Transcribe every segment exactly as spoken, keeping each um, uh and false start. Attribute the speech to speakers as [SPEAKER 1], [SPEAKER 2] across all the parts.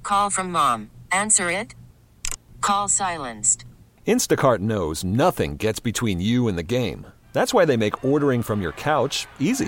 [SPEAKER 1] Call from mom. Answer it. Call silenced.
[SPEAKER 2] Instacart knows nothing gets between you and the game. That's why they make ordering from your couch easy.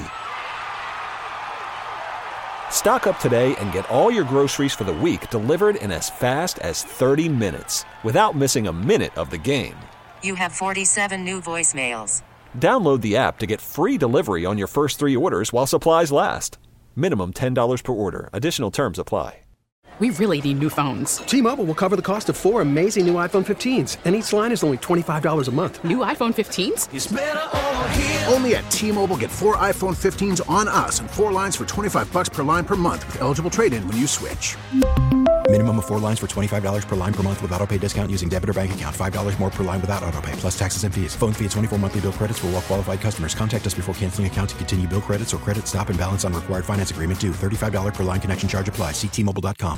[SPEAKER 2] Stock up today and get all your groceries for the week delivered in as fast as thirty minutes without missing a minute of the game.
[SPEAKER 1] You have forty-seven new voicemails.
[SPEAKER 2] Download the app to get free delivery on your first three orders while supplies last. Minimum ten dollars per order. Additional terms apply.
[SPEAKER 3] We really need new phones.
[SPEAKER 4] T-Mobile will cover the cost of four amazing new iPhone fifteens, and each line is only twenty-five dollars a month.
[SPEAKER 3] New iPhone fifteens?
[SPEAKER 5] It's better over here. Only at T-Mobile, get four iPhone fifteens on us and four lines for twenty-five bucks per line per month with eligible trade-in when you switch.
[SPEAKER 6] Minimum of four lines for twenty-five dollars per line per month with autopay discount using debit or bank account. five dollars more per line without autopay, plus taxes and fees. Phone fee at twenty-four monthly bill credits for well-qualified customers. Contact us before canceling account to continue bill credits or credit stop and balance on required finance agreement due. thirty-five dollars per line connection charge applies. See T Mobile dot com.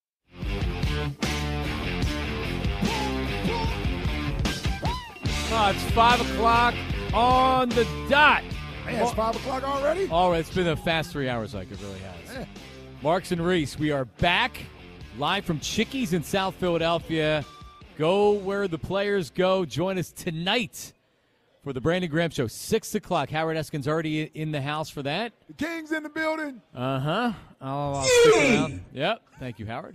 [SPEAKER 7] Oh, it's five o'clock on the dot.
[SPEAKER 8] Man, it's five o'clock already?
[SPEAKER 7] All right, it's been a fast three hours like it really has. Eh. Marks and Reese, we are back live from Chickies in South Philadelphia. Go where the players go. Join us tonight for the Brandon Graham Show, six o'clock. Howard Eskin's already in the house for that.
[SPEAKER 8] The King's in the building.
[SPEAKER 7] Uh-huh. I'll, I'll stick around. Yep. Thank you, Howard.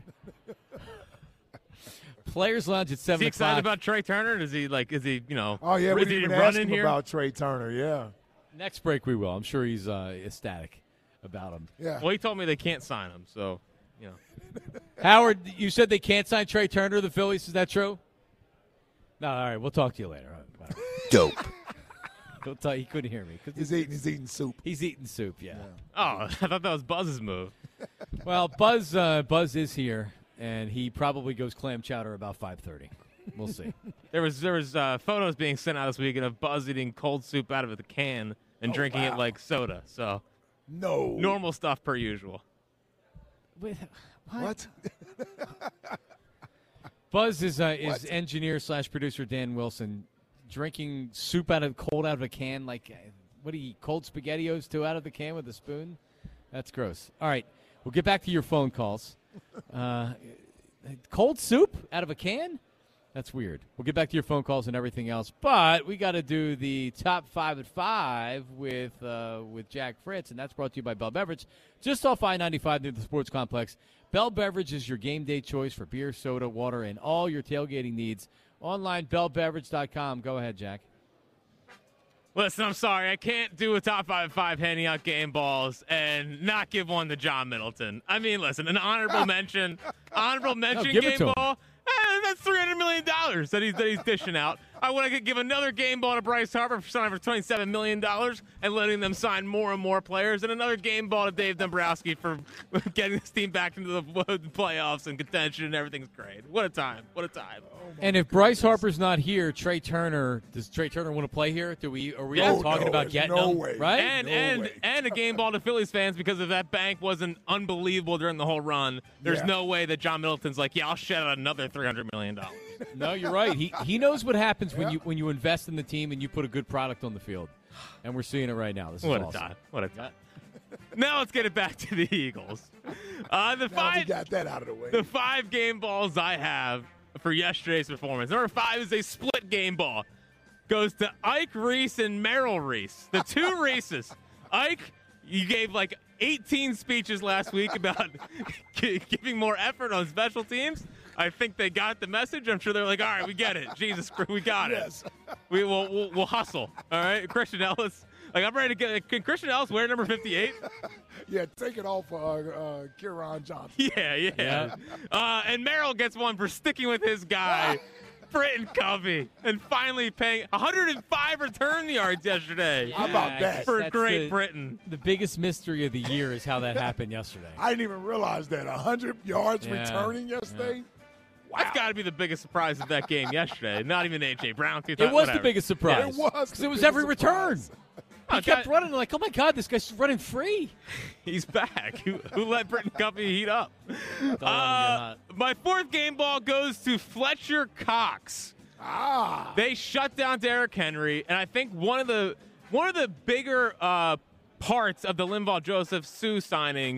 [SPEAKER 7] Players Lounge at seven o'clock.
[SPEAKER 9] Is he excited about Trey Turner? Is he like? Is he? You know?
[SPEAKER 8] Oh yeah,
[SPEAKER 9] is
[SPEAKER 8] we
[SPEAKER 9] he
[SPEAKER 8] didn't
[SPEAKER 9] running
[SPEAKER 8] ask him
[SPEAKER 9] here
[SPEAKER 8] about Trey Turner. Yeah.
[SPEAKER 7] Next break we will. I'm sure he's uh, ecstatic about him.
[SPEAKER 8] Yeah.
[SPEAKER 9] Well, he told me they can't sign him, so you know.
[SPEAKER 7] Howard, you said they can't sign Trey Turner. The Phillies. Is that true? No. All right. We'll talk to you later. All right,
[SPEAKER 6] Dope.
[SPEAKER 7] He'll tell, he couldn't hear me.
[SPEAKER 8] He's eating. He's eating soup.
[SPEAKER 7] He's eating soup. Yeah.
[SPEAKER 9] yeah. Oh, I thought that was Buzz's move.
[SPEAKER 7] Well, Buzz. Uh, Buzz is here, and he probably goes clam chowder about five thirty. We'll see.
[SPEAKER 9] There was there was uh, photos being sent out this weekend of Buzz eating cold soup out of the can and
[SPEAKER 8] oh,
[SPEAKER 9] drinking
[SPEAKER 8] wow.
[SPEAKER 9] it like soda. So
[SPEAKER 8] no
[SPEAKER 9] normal stuff per usual.
[SPEAKER 7] Wait,
[SPEAKER 8] what?
[SPEAKER 7] what? Buzz is uh, is what? engineer slash producer Dan Wilson drinking soup out of cold out of a can like uh, what do you eat? Cold SpaghettiOs too out of the can with a spoon? That's gross. All right, we'll get back to your phone calls. Uh, cold soup out of a can? That's weird. We'll get back to your phone calls and everything else, but we got to do the top five at five with uh, with Jack Fritz, and that's brought to you by Bell Beverage, just off I ninety-five near the Sports Complex. Bell Beverage is your game day choice for beer, soda, water, and all your tailgating needs. Online, bell beverage dot com. Go ahead, Jack.
[SPEAKER 9] Listen, I'm sorry. I can't do a top five at five handing out game balls and not give one to John Middleton. I mean, listen, an honorable mention, honorable mention
[SPEAKER 7] no,
[SPEAKER 9] game ball. Eh, that's three hundred million dollars that he's, that he's dishing out. I want to give another game ball to Bryce Harper for signing for twenty-seven million dollars and letting them sign more and more players, and another game ball to Dave Dombrowski for getting this team back into the playoffs and contention, and everything's great. What a time. What a time.
[SPEAKER 8] Oh
[SPEAKER 7] and if Bryce Harper's not here, Trey Turner, does Trey Turner want to play here? Do we Are we
[SPEAKER 8] no,
[SPEAKER 7] talking
[SPEAKER 8] no,
[SPEAKER 7] about getting
[SPEAKER 8] no
[SPEAKER 7] him?
[SPEAKER 8] Way.
[SPEAKER 7] Right?
[SPEAKER 9] And,
[SPEAKER 8] no
[SPEAKER 9] and,
[SPEAKER 8] way.
[SPEAKER 9] and a game ball to Phillies fans because if that bank wasn't unbelievable during the whole run, there's
[SPEAKER 8] yeah.
[SPEAKER 9] no way that John Middleton's like, yeah, I'll shed out another three hundred million dollars.
[SPEAKER 7] No, you're right. He he knows what happens when you when you invest in the team and you put a good product on the field, and we're seeing it right now. This is
[SPEAKER 9] what
[SPEAKER 7] awesome.
[SPEAKER 9] a time! What a time! Now let's get it back to the Eagles. Uh, the
[SPEAKER 8] now
[SPEAKER 9] five
[SPEAKER 8] we got that out of the way.
[SPEAKER 9] The five game balls I have for yesterday's performance. Number five is a split game ball. Goes to Ike Reese and Merrill Reese, the two Reeses. Ike, you gave like eighteen speeches last week about giving more effort on special teams. I think they got the message. I'm sure they're like, all right, we get it. Jesus, we got it.
[SPEAKER 8] Yes.
[SPEAKER 9] We will we'll, we'll hustle. All right, Christian Ellis. Like I'm ready to get. Can Christian Ellis wear number fifty-eight?
[SPEAKER 8] Yeah, take it off for uh, uh, Kieran Johnson.
[SPEAKER 9] Yeah, yeah. yeah. Uh, and Merrill gets one for sticking with his guy, Britton Covey, and finally paying one hundred five return yards yesterday.
[SPEAKER 8] How about that?
[SPEAKER 9] For
[SPEAKER 7] That's
[SPEAKER 9] Great
[SPEAKER 7] the,
[SPEAKER 9] Britain.
[SPEAKER 7] The biggest mystery of the year is how that happened yesterday.
[SPEAKER 8] I didn't even realize that. one hundred yards
[SPEAKER 7] Yeah,
[SPEAKER 8] returning yesterday?
[SPEAKER 7] yeah.
[SPEAKER 8] Wow.
[SPEAKER 9] That's got to be the biggest surprise of that game yesterday. Not even A J Brown.
[SPEAKER 7] It was
[SPEAKER 9] whatever.
[SPEAKER 7] the biggest surprise.
[SPEAKER 8] Yeah, it was.
[SPEAKER 7] Because it was
[SPEAKER 8] biggest
[SPEAKER 7] every return.
[SPEAKER 8] surprise.
[SPEAKER 7] He
[SPEAKER 9] Oh,
[SPEAKER 7] kept
[SPEAKER 9] God.
[SPEAKER 7] running like, oh, my God, this guy's running free.
[SPEAKER 9] He's back. who, who let Britton Covey heat up?
[SPEAKER 7] Don't let him get
[SPEAKER 9] Uh,
[SPEAKER 7] hot.
[SPEAKER 9] my fourth game ball goes to Fletcher Cox.
[SPEAKER 8] Ah.
[SPEAKER 9] They shut down Derrick Henry, and I think one of the one of the bigger uh, parts of the Linval Joseph Sue signings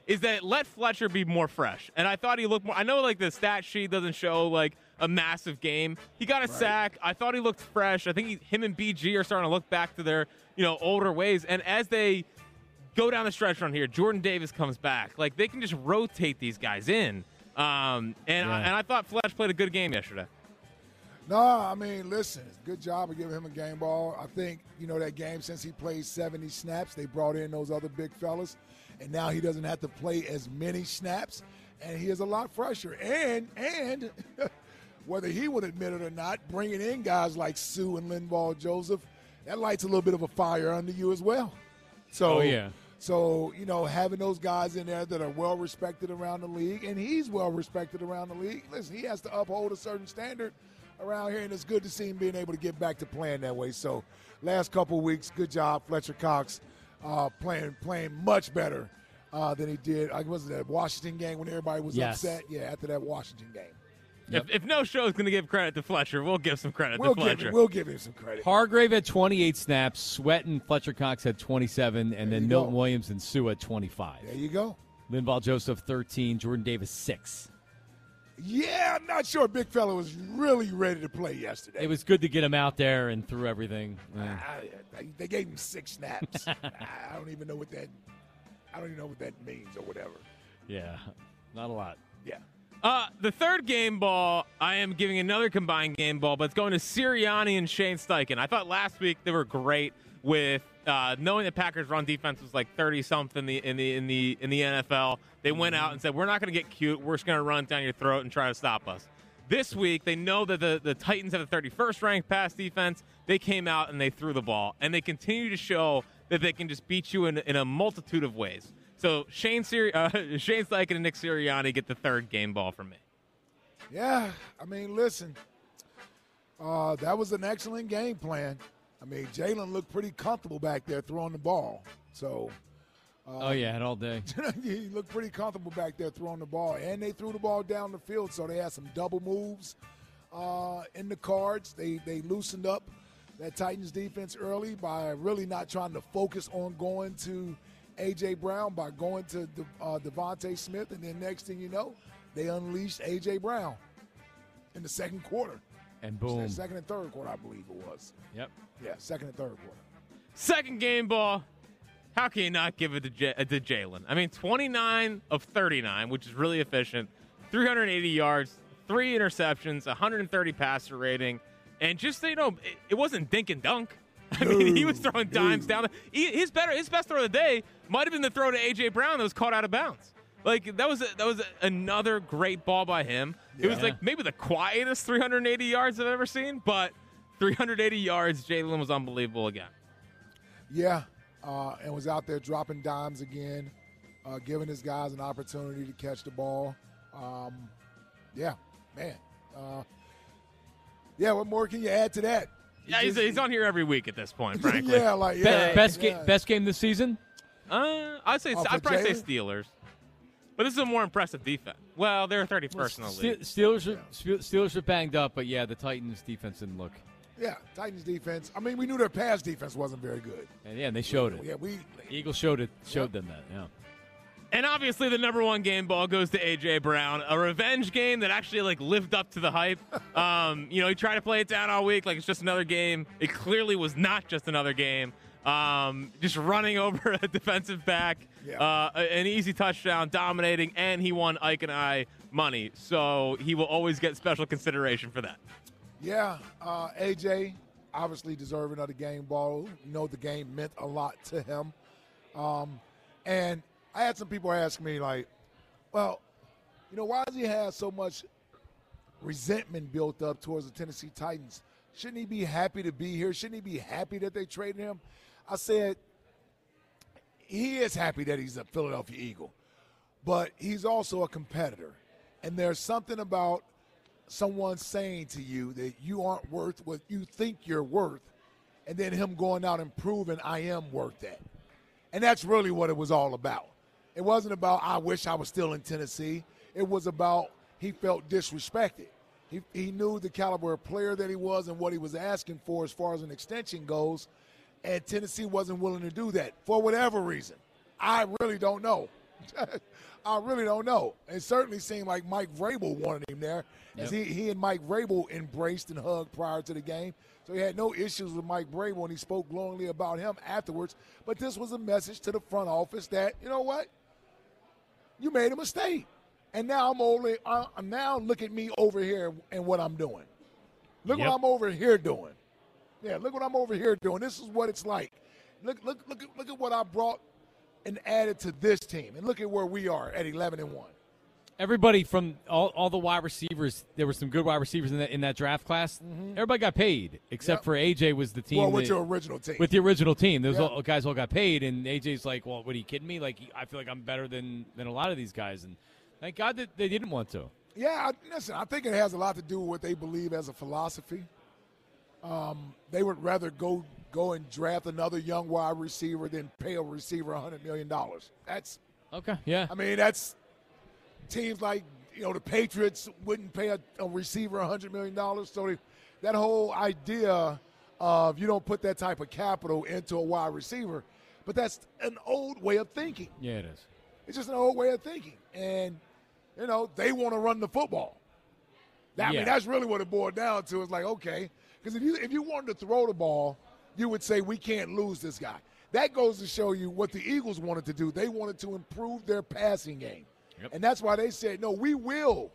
[SPEAKER 9] is that let Fletcher be more fresh. And I thought he looked more – I know, like, the stat sheet doesn't show, like, a massive game. He got a right. sack. I thought he looked fresh. I think he, him and B G are starting to look back to their, you know, older ways. And as they go down the stretch run here, Jordan Davis comes back. Like, they can just rotate these guys in. Um, and, yeah. I, and I thought Fletch played a good game yesterday.
[SPEAKER 8] No, I mean, listen, good job of giving him a game ball. I think, you know, that game, since he played seventy snaps, they brought in those other big fellas. And now he doesn't have to play as many snaps, and he is a lot fresher. And, and whether he would admit it or not, bringing in guys like Sue and Linval Joseph, that lights a little bit of a fire under you as well. So,
[SPEAKER 7] oh, yeah.
[SPEAKER 8] So, you know, having those guys in there that are well-respected around the league, and he's well-respected around the league. Listen, he has to uphold a certain standard around here, and it's good to see him being able to get back to playing that way. So, last couple of weeks, good job, Fletcher Cox. Uh, playing playing much better uh, than he did. I was it that Washington game when everybody was
[SPEAKER 7] yes.
[SPEAKER 8] upset? Yeah, after that Washington game.
[SPEAKER 9] Yep. If, if no show is going to give credit to Fletcher, we'll give some credit
[SPEAKER 8] we'll
[SPEAKER 9] to Fletcher.
[SPEAKER 8] Give him, we'll give him some credit.
[SPEAKER 7] Hargrave had twenty-eight snaps, Sweat and Fletcher Cox had twenty-seven, and there then Milton go. Williams and Sue had twenty-five.
[SPEAKER 8] There you go.
[SPEAKER 7] Linval Joseph, thirteen, Jordan Davis, six.
[SPEAKER 8] Yeah, I'm not sure Big Fella was really ready to play yesterday.
[SPEAKER 7] It was good to get him out there and through everything.
[SPEAKER 8] Yeah. Uh, they gave him six snaps. I don't even know what that I don't even know what that means or whatever.
[SPEAKER 7] Yeah, not a lot.
[SPEAKER 8] Yeah.
[SPEAKER 9] Uh, the third game ball, I am giving another combined game ball, but it's going to Sirianni and Shane Steichen. I thought last week they were great with uh, knowing the Packers' run defense was like thirty something in the in the in the in the N F L. They went out and said, "We're not going to get cute. We're just going to run it down your throat and try to stop us." This week, they know that the, the Titans have the thirty-first ranked pass defense. They came out and they threw the ball, and they continue to show that they can just beat you in, in a multitude of ways. So Shane Siri- uh, Shane Steichen and Nick Sirianni get the third game ball from me.
[SPEAKER 8] Yeah, I mean, listen, uh, that was an excellent game plan. I mean, Jalen looked pretty comfortable back there throwing the ball. So, uh,
[SPEAKER 7] oh yeah, all day.
[SPEAKER 8] He looked pretty comfortable back there throwing the ball, and they threw the ball down the field. So they had some double moves uh, in the cards. They they loosened up that Titans defense early by really not trying to focus on going to A J. Brown, by going to De, uh, Devontae Smith, and then next thing you know, they unleashed A J. Brown in the second quarter.
[SPEAKER 7] And boom.
[SPEAKER 8] Second and third quarter, I believe it was.
[SPEAKER 7] Yep.
[SPEAKER 8] Yeah, second and third quarter.
[SPEAKER 9] Second game ball. How can you not give it to, J- uh, to Jalen? I mean, twenty-nine of thirty-nine, which is really efficient. three hundred eighty yards, three interceptions, one hundred thirty passer rating. And just so you know, it, it wasn't dink and dunk. I no, mean, he was throwing dimes no. down. He, his better, his best throw of the day might have been the throw to A J. Brown that was caught out of bounds. Like, that was a, that was a, another great ball by him. Yeah. It was like maybe the quietest three hundred eighty yards I've ever seen, but three hundred eighty yards, Jalen was unbelievable again.
[SPEAKER 8] Yeah, uh, and was out there dropping dimes again, uh, giving his guys an opportunity to catch the ball. Um, yeah, man. Uh, yeah, what more can you add to that?
[SPEAKER 9] Yeah, he's, he's on here every week at this point, frankly.
[SPEAKER 8] yeah, like yeah,
[SPEAKER 7] Be- best
[SPEAKER 8] yeah.
[SPEAKER 7] game, best game this season.
[SPEAKER 9] Uh, I'd say
[SPEAKER 8] oh,
[SPEAKER 9] I'd probably
[SPEAKER 8] Jalen?
[SPEAKER 9] say Steelers, but this is a more impressive defense. Well, they're thirty-first
[SPEAKER 7] well,
[SPEAKER 9] in the league.
[SPEAKER 7] Steelers are yeah. Steelers are banged up, but yeah, the Titans defense didn't look.
[SPEAKER 8] Yeah, Titans defense. I mean, we knew their pass defense wasn't very good.
[SPEAKER 7] And yeah, and they showed it.
[SPEAKER 8] Yeah, we
[SPEAKER 7] Eagles showed it. Showed
[SPEAKER 8] yep.
[SPEAKER 7] them that. Yeah.
[SPEAKER 9] And obviously, the number one game ball goes to A J. Brown, a revenge game that actually like lived up to the hype. Um, you know, he tried to play it down all week like it's just another game. It clearly was not just another game. Um, just running over a defensive back,
[SPEAKER 8] yeah.
[SPEAKER 9] uh, an easy touchdown, dominating, and he won Ike and I money. So he will always get special consideration for that.
[SPEAKER 8] Yeah, uh, A J obviously deserving of the game ball. You know, the game meant a lot to him. Um, and I had some people ask me, like, well, you know, why does he have so much resentment built up towards the Tennessee Titans? Shouldn't he be happy to be here? Shouldn't he be happy that they traded him? I said, he is happy that he's a Philadelphia Eagle, but he's also a competitor. And there's something about someone saying to you that you aren't worth what you think you're worth, and then him going out and proving I am worth that. And that's really what it was all about. It wasn't about I wish I was still in Tennessee. It was about he felt disrespected. He, he knew the caliber of player that he was and what he was asking for as far as an extension goes, and Tennessee wasn't willing to do that for whatever reason. I really don't know. I really don't know. It certainly seemed like Mike Vrabel wanted him there, as
[SPEAKER 7] Yep.
[SPEAKER 8] he, he and Mike Vrabel embraced and hugged prior to the game. So he had no issues with Mike Vrabel, and he spoke glowingly about him afterwards. But this was a message to the front office that, you know what, you made a mistake, and now I'm only uh, now look at me over here and what I'm doing. Look
[SPEAKER 7] Yep.
[SPEAKER 8] what I'm over here doing. Yeah, look what I'm over here doing. This is what it's like. Look, look, look at look at what I brought and added to this team, and look at where we are at eleven and one.
[SPEAKER 7] Everybody from all, all the wide receivers, there were some good wide receivers in that in that draft class. Everybody got paid except
[SPEAKER 8] Yep.
[SPEAKER 7] for A J was the team.
[SPEAKER 8] Well, with
[SPEAKER 7] that-
[SPEAKER 8] your original team.
[SPEAKER 7] With the original team, those
[SPEAKER 8] Yep.
[SPEAKER 7] all, guys all got paid, and A J's like, "Well, what are you kidding me? Like, I feel like I'm better than than a lot of these guys." And thank God that they didn't want to.
[SPEAKER 8] Yeah, I, listen, I think it has a lot to do with what they believe as a philosophy. Um, they would rather go go and draft another young wide receiver than pay a receiver one hundred million dollars. That's
[SPEAKER 7] Okay, yeah.
[SPEAKER 8] I mean, that's teams like, you know, the Patriots wouldn't pay a, a receiver one hundred million dollars. So they, that whole idea of you don't put that type of capital into a wide receiver, but that's an old way of thinking.
[SPEAKER 7] Yeah, it is.
[SPEAKER 8] It's just an old way of thinking. And, you know, they want to run the football. That, I
[SPEAKER 7] Yeah.
[SPEAKER 8] mean, that's really what it boiled down to. It's like, okay, because if you, if you wanted to throw the ball, you would say we can't lose this guy. That goes to show you what the Eagles wanted to do. They wanted to improve their passing game.
[SPEAKER 7] Yep.
[SPEAKER 8] And that's why they said, no, we will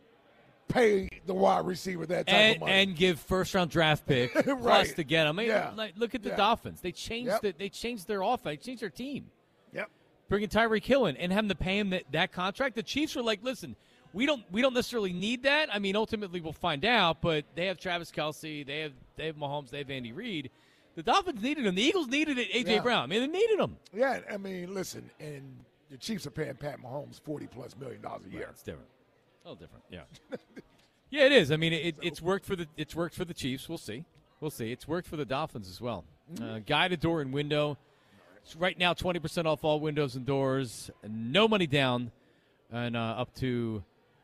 [SPEAKER 8] pay the wide receiver that type
[SPEAKER 7] And,
[SPEAKER 8] of money.
[SPEAKER 7] and give first round draft pick plus
[SPEAKER 8] Right.
[SPEAKER 7] to get them. I mean,
[SPEAKER 8] Yeah.
[SPEAKER 7] like, look at the
[SPEAKER 8] Yeah.
[SPEAKER 7] Dolphins. They changed
[SPEAKER 8] Yep.
[SPEAKER 7] the, they changed their offense. They changed their team.
[SPEAKER 8] Yep.
[SPEAKER 7] Bringing Tyreek Hill in and having to pay him that, that contract. The Chiefs were like, listen, we don't we don't necessarily need that. I mean, ultimately we'll find out, but they have Travis Kelce, they have they have Mahomes, they have Andy Reid. The Dolphins needed him. The Eagles needed it. A J
[SPEAKER 8] Yeah.
[SPEAKER 7] Brown. I mean, they needed him.
[SPEAKER 8] Yeah, I mean, listen, and the Chiefs are paying Pat Mahomes forty-plus million dollars a year.
[SPEAKER 7] It's different. A little different. Yeah. Yeah, it is. I mean, it, it's worked for the it's worked for the Chiefs. We'll see. We'll see. It's worked for the Dolphins as well. Uh, guided door and window. It's right now, twenty percent off all windows and doors. No money down, and uh, up to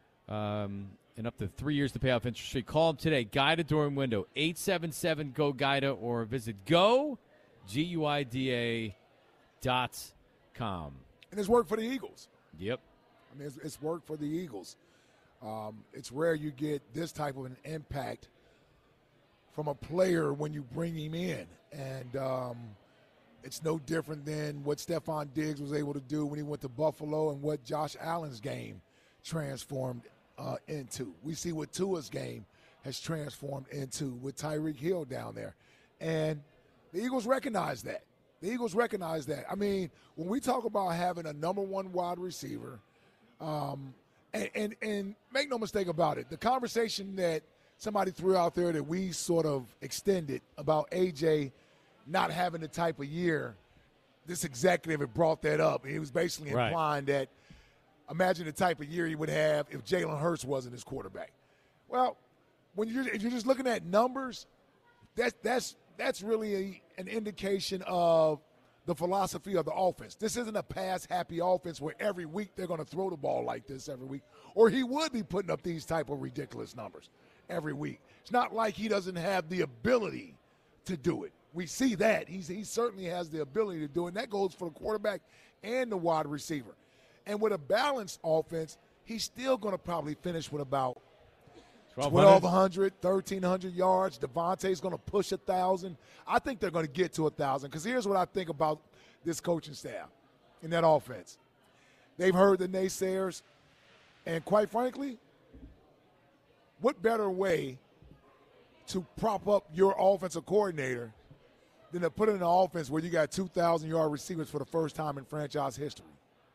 [SPEAKER 7] um, and up to three years to pay off interest rate. Call them today. Guided door and window. eight seven seven G O Guida or visit go G U I D A dot com.
[SPEAKER 8] And it's worked for the Eagles.
[SPEAKER 7] Yep.
[SPEAKER 8] I mean, it's, it's worked for the Eagles. Um, it's rare you get this type of an impact from a player when you bring him in. And um, it's no different than what Stephon Diggs was able to do when he went to Buffalo and what Josh Allen's game transformed uh, into. We see what Tua's game has transformed into with Tyreek Hill down there. And the Eagles recognize that. The Eagles recognize that. I mean, when we talk about having a number one wide receiver, um, and, and, and make no mistake about it, the conversation that somebody threw out there that we sort of extended about A J not having the type of year, this executive had brought that up. He was basically
[SPEAKER 7] Right.
[SPEAKER 8] implying that imagine the type of year he would have if Jalen Hurts wasn't his quarterback. Well, when you're, if you're just looking at numbers, that's that's that's really a, an indication of the philosophy of the offense. This isn't a pass-happy offense where every week they're going to throw the ball like this every week, or he would be putting up these type of ridiculous numbers every week. It's not like he doesn't have the ability to do it. We see that. He's, he certainly has the ability to do it, and that goes for the quarterback and the wide receiver. And with a balanced offense, he's still going to probably finish with about twelve hundred, thirteen hundred yards. Devontae's going to push one thousand. I think they're going to get to one thousand because here's what I think about this coaching staff in that offense. They've heard the naysayers, and quite frankly, what better way to prop up your offensive coordinator than to put in an offense where you got two thousand yard receivers for the first time in franchise history?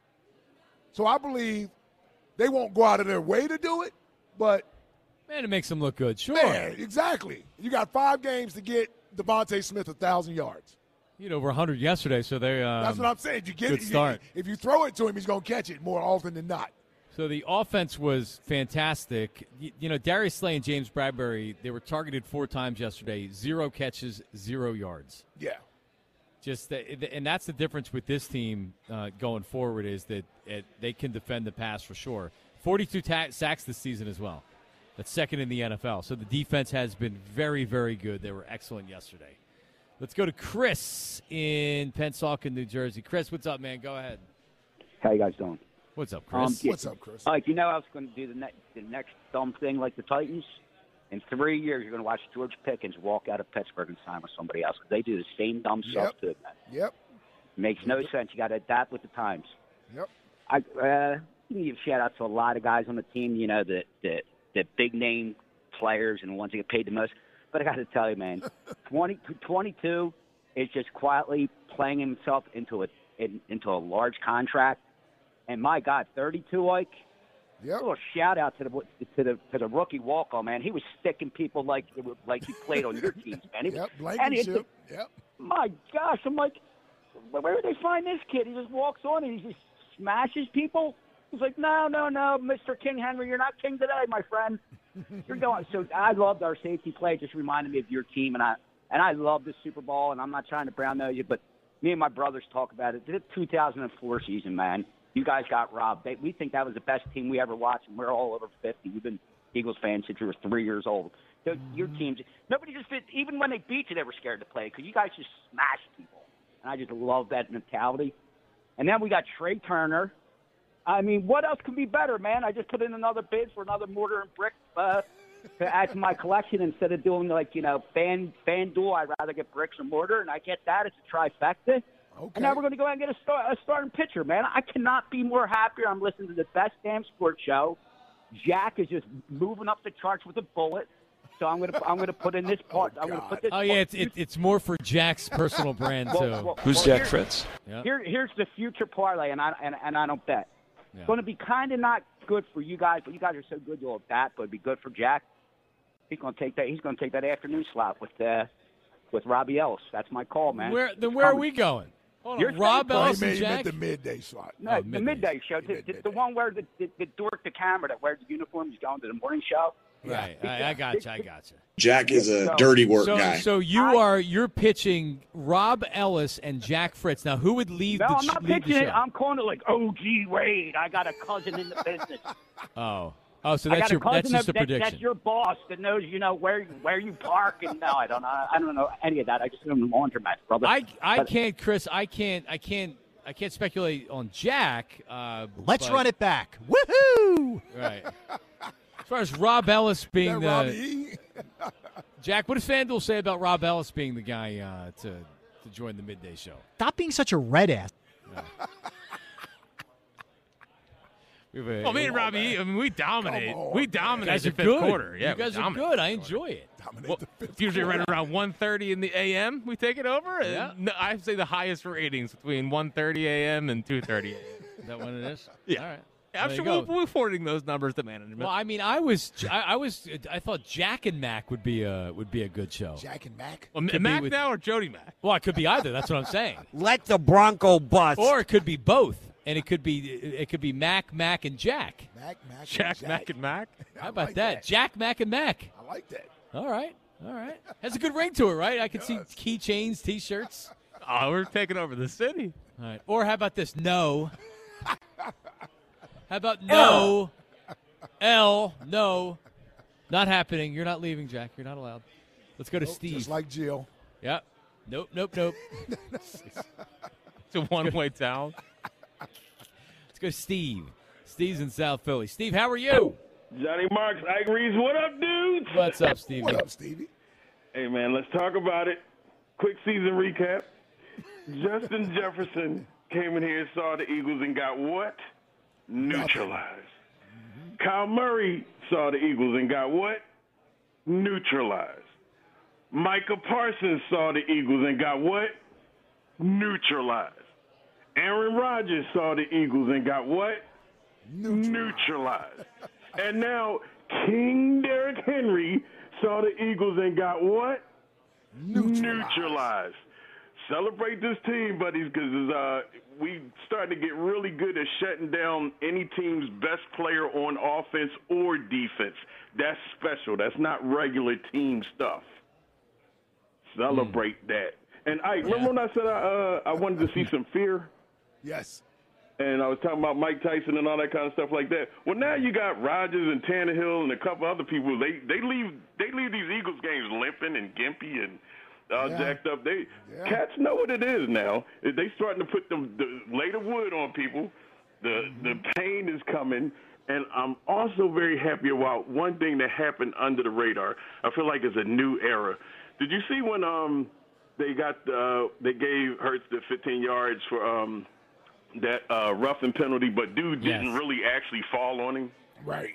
[SPEAKER 8] So I believe they won't go out of their way to do it, but
[SPEAKER 7] Man, it makes them look good. Sure.
[SPEAKER 8] man, exactly. You got five games to get Devontae Smith one thousand yards.
[SPEAKER 7] He had over one hundred yesterday, so they. Um,
[SPEAKER 8] That's what I'm saying. You get
[SPEAKER 7] good
[SPEAKER 8] it,
[SPEAKER 7] start.
[SPEAKER 8] You, if you throw it to him, he's going to catch it more often than not.
[SPEAKER 7] So the offense was fantastic. You, you know, Darius Slay and James Bradbury, they were targeted four times yesterday. Zero catches, zero yards.
[SPEAKER 8] Yeah.
[SPEAKER 7] Just the, and that's the difference with this team uh, going forward is that it, they can defend the pass for sure. forty-two ta- sacks this season as well. That's second in the N F L. So the defense has been very, very good. They were excellent yesterday. Let's go to Chris in Pennsauken, New Jersey. Chris, what's up, man? Go ahead.
[SPEAKER 10] How you guys doing?
[SPEAKER 7] What's up, Chris?
[SPEAKER 10] Um, yeah,
[SPEAKER 8] What's up, Chris?
[SPEAKER 10] Like, you know, I was going to do the, ne- the next dumb thing like the Titans. In three years, you're going to watch George Pickens walk out of Pittsburgh and sign with somebody else because they do the same dumb stuff
[SPEAKER 8] Yep.
[SPEAKER 10] too. Man.
[SPEAKER 8] Yep.
[SPEAKER 10] Makes no sense. You got to adapt with the times.
[SPEAKER 8] Yep.
[SPEAKER 10] I uh, you can give shout out to a lot of guys on the team. You know, the the, the big name players and the ones that get paid the most. But I got to tell you, man, twenty, twenty-two is just quietly playing himself into a in, into a large contract. And my God, thirty-two, like.
[SPEAKER 8] Yep.
[SPEAKER 10] A little shout out to the to the to the rookie Walker, man. He was sticking people like like he played on your teams, man. He was,
[SPEAKER 8] Yep.
[SPEAKER 10] and
[SPEAKER 8] Blankenship.
[SPEAKER 10] he,
[SPEAKER 8] Yep.
[SPEAKER 10] My gosh, I'm like, where did they find this kid? He just walks on and he just smashes people. He's like, no, no, no, Mister King Henry, you're not king today, my friend. You're going. So I loved our safety play. It just reminded me of your team, and I and I love the Super Bowl. And I'm not trying to brown nose you, but me and my brothers talk about it. The two thousand four season, man. You guys got robbed. They, we think that was the best team we ever watched, and we're all over fifty. We've been Eagles fans since we were three years old. So your teams, nobody just fit, even when they beat you, they were scared to play because you guys just smashed people. And I just love that mentality. And then we got Trey Turner. I mean, what else could be better, man? I just put in another bid for another mortar and brick uh, to add to my collection instead of doing, like, you know, fan FanDuel. I'd rather get bricks and mortar, and I get that. It's a trifecta.
[SPEAKER 8] Okay.
[SPEAKER 10] And now we're going to go out and get a, start, a starting pitcher, man. I cannot be more happier. I'm listening to the best damn sports show. Jack is just moving up the charts with a bullet. So I'm going to I'm going to put in this part.
[SPEAKER 8] Oh,
[SPEAKER 10] I'm going to put this.
[SPEAKER 7] Oh, yeah, it's, it, it's more for Jack's personal brand,
[SPEAKER 10] Well,
[SPEAKER 7] too.
[SPEAKER 10] well,
[SPEAKER 2] Who's
[SPEAKER 10] well,
[SPEAKER 2] Jack
[SPEAKER 10] here-
[SPEAKER 2] Fritz?
[SPEAKER 7] Yeah.
[SPEAKER 10] Here, here's the future parlay, and I and, and I don't bet.
[SPEAKER 7] Yeah.
[SPEAKER 10] It's going to be kind of not good for you guys, but you guys are so good you'll bat. But it'd be good for Jack. He's going to take that. He's going to take that afternoon slot with uh, with Robbie Ellis. That's my call, man.
[SPEAKER 7] Where, then where are we going? Hold
[SPEAKER 10] You're
[SPEAKER 7] on, Rob
[SPEAKER 10] saying-
[SPEAKER 8] Oh, he
[SPEAKER 7] Ellis
[SPEAKER 8] meant,
[SPEAKER 7] and
[SPEAKER 8] he meant
[SPEAKER 7] Jack?
[SPEAKER 8] the midday slot.
[SPEAKER 10] No,
[SPEAKER 7] Oh,
[SPEAKER 10] the
[SPEAKER 7] midday.
[SPEAKER 10] midday show, the, the, the one where the, the, the dork, the camera that wears the uniform is going to the morning show.
[SPEAKER 7] Right, I, I got you, I got you.
[SPEAKER 11] Jack is a
[SPEAKER 10] So-
[SPEAKER 11] dirty work
[SPEAKER 7] So,
[SPEAKER 11] guy.
[SPEAKER 7] so you are you're pitching Rob Ellis and Jack Fritz. Now, who would leave
[SPEAKER 10] No,
[SPEAKER 7] the,
[SPEAKER 10] I'm
[SPEAKER 7] ch-
[SPEAKER 10] not
[SPEAKER 7] lead the
[SPEAKER 10] pitching it.
[SPEAKER 7] show?
[SPEAKER 10] I'm calling it like O G Wade. I got a cousin in the business.
[SPEAKER 7] Oh, oh, so
[SPEAKER 10] I
[SPEAKER 7] that's
[SPEAKER 10] got
[SPEAKER 7] your
[SPEAKER 10] a cousin
[SPEAKER 7] that's just a
[SPEAKER 10] that, that-
[SPEAKER 7] prediction.
[SPEAKER 10] That's your boss that knows, you know, where where you park. And no, I don't know. I don't know any of that. I just know the laundromat, brother.
[SPEAKER 7] I I
[SPEAKER 10] But-
[SPEAKER 7] can't, Chris. I can't. I can't. I can't speculate on Jack. Uh,
[SPEAKER 12] Let's
[SPEAKER 7] but-
[SPEAKER 12] run it back. Woohoo!
[SPEAKER 7] Right. As far as Rob Ellis being
[SPEAKER 8] That
[SPEAKER 7] the
[SPEAKER 8] Robbie E?
[SPEAKER 7] Jack, what does FanDuel say about Rob Ellis being the guy uh, to to join the midday show?
[SPEAKER 12] Stop being such a red ass.
[SPEAKER 7] We have a,
[SPEAKER 9] Well, me and Robbie, I mean, we dominate.
[SPEAKER 8] Come on,
[SPEAKER 9] we
[SPEAKER 8] man.
[SPEAKER 7] you
[SPEAKER 9] dominate
[SPEAKER 7] guys
[SPEAKER 9] the
[SPEAKER 7] are
[SPEAKER 9] fifth
[SPEAKER 7] good.
[SPEAKER 9] quarter. Yeah,
[SPEAKER 7] you guys
[SPEAKER 9] we
[SPEAKER 7] are
[SPEAKER 9] dominate.
[SPEAKER 7] good. I enjoy it.
[SPEAKER 8] Dominate
[SPEAKER 9] Well,
[SPEAKER 8] the fifth
[SPEAKER 9] it's usually
[SPEAKER 8] quarter.
[SPEAKER 9] right around one thirty in the a m. We take it over.
[SPEAKER 7] Yeah.
[SPEAKER 9] No, I'd say the highest ratings between one thirty a m and two thirty a m.
[SPEAKER 7] Is that what it is?
[SPEAKER 9] Yeah.
[SPEAKER 7] All right.
[SPEAKER 9] I'm
[SPEAKER 7] There
[SPEAKER 9] sure
[SPEAKER 7] you
[SPEAKER 9] we'll,
[SPEAKER 7] go.
[SPEAKER 9] we're forwarding those numbers to management.
[SPEAKER 7] Well, I mean, I was, I, I was, I thought Jack and Mac would be a would be a good show.
[SPEAKER 8] Jack and Mac.
[SPEAKER 9] Well,
[SPEAKER 7] could be
[SPEAKER 9] Mac
[SPEAKER 7] with-
[SPEAKER 9] now or Jody Mac?
[SPEAKER 7] Well, it could be either. That's what I'm saying.
[SPEAKER 12] Let the Bronco bust.
[SPEAKER 7] Or it could be both, and it could be it could be Mac, Mac, and Jack.
[SPEAKER 8] Mac, Mac,
[SPEAKER 9] Jack,
[SPEAKER 8] and
[SPEAKER 9] Mac, and Mac.
[SPEAKER 8] I
[SPEAKER 7] How about
[SPEAKER 8] like
[SPEAKER 7] that? Jack, Mac, and Mac.
[SPEAKER 8] I like that.
[SPEAKER 7] All right, all right. Has a good ring to it, right? I can see
[SPEAKER 8] does.
[SPEAKER 7] keychains, T-shirts.
[SPEAKER 9] Oh, we're taking over the city.
[SPEAKER 7] All right. Or how about this? No. How about no? L, no. Not happening. You're not leaving, Jack. You're not allowed. Let's go to
[SPEAKER 8] Nope,
[SPEAKER 7] Steve.
[SPEAKER 8] Just like Jill.
[SPEAKER 7] Yep. Nope, nope, nope.
[SPEAKER 9] It's a one-way town.
[SPEAKER 7] Let's go to Steve. Steve's in South Philly. Steve, how are you?
[SPEAKER 13] Johnny Marks, Ike Reese, what up, dudes?
[SPEAKER 7] What's up, Steve?
[SPEAKER 8] What up, Stevie?
[SPEAKER 13] Hey, man, let's talk about it. Quick season recap. Justin Jefferson came in here, saw the Eagles, and got what? Neutralized. Kyle Murray saw the Eagles and got what? Neutralized. Micah Parsons saw the Eagles and got what? Neutralized. Aaron Rodgers saw the Eagles and got what?
[SPEAKER 8] Neutralized.
[SPEAKER 13] Neutralized. And now King Derrick Henry saw the Eagles and got what?
[SPEAKER 8] Neutralized.
[SPEAKER 13] Neutralized. Celebrate this team, buddies, because uh, we starting to get really good at shutting down any team's best player on offense or defense. That's special. That's not regular team stuff. Celebrate mm. that. And I remember
[SPEAKER 7] Yeah.
[SPEAKER 13] when I said I, uh, I wanted to see some fear?
[SPEAKER 8] Yes.
[SPEAKER 13] And I was talking about Mike Tyson and all that kind of stuff like that. Well, now you got Rodgers and Tannehill and a couple other people. They they leave they leave these Eagles games limping and gimpy and all
[SPEAKER 8] Yeah.
[SPEAKER 13] jacked up. They
[SPEAKER 8] Yeah.
[SPEAKER 13] cats know what it is now. They starting to put the, the lay the wood on people. The the pain is coming, and I'm also very happy about one thing that happened under the radar. I feel like it's a new era. Did you see when um they got uh, they gave Hurts the fifteen yards for um that uh, roughing penalty, but dude didn't
[SPEAKER 7] Yes.
[SPEAKER 13] really actually fall on him?
[SPEAKER 8] Right.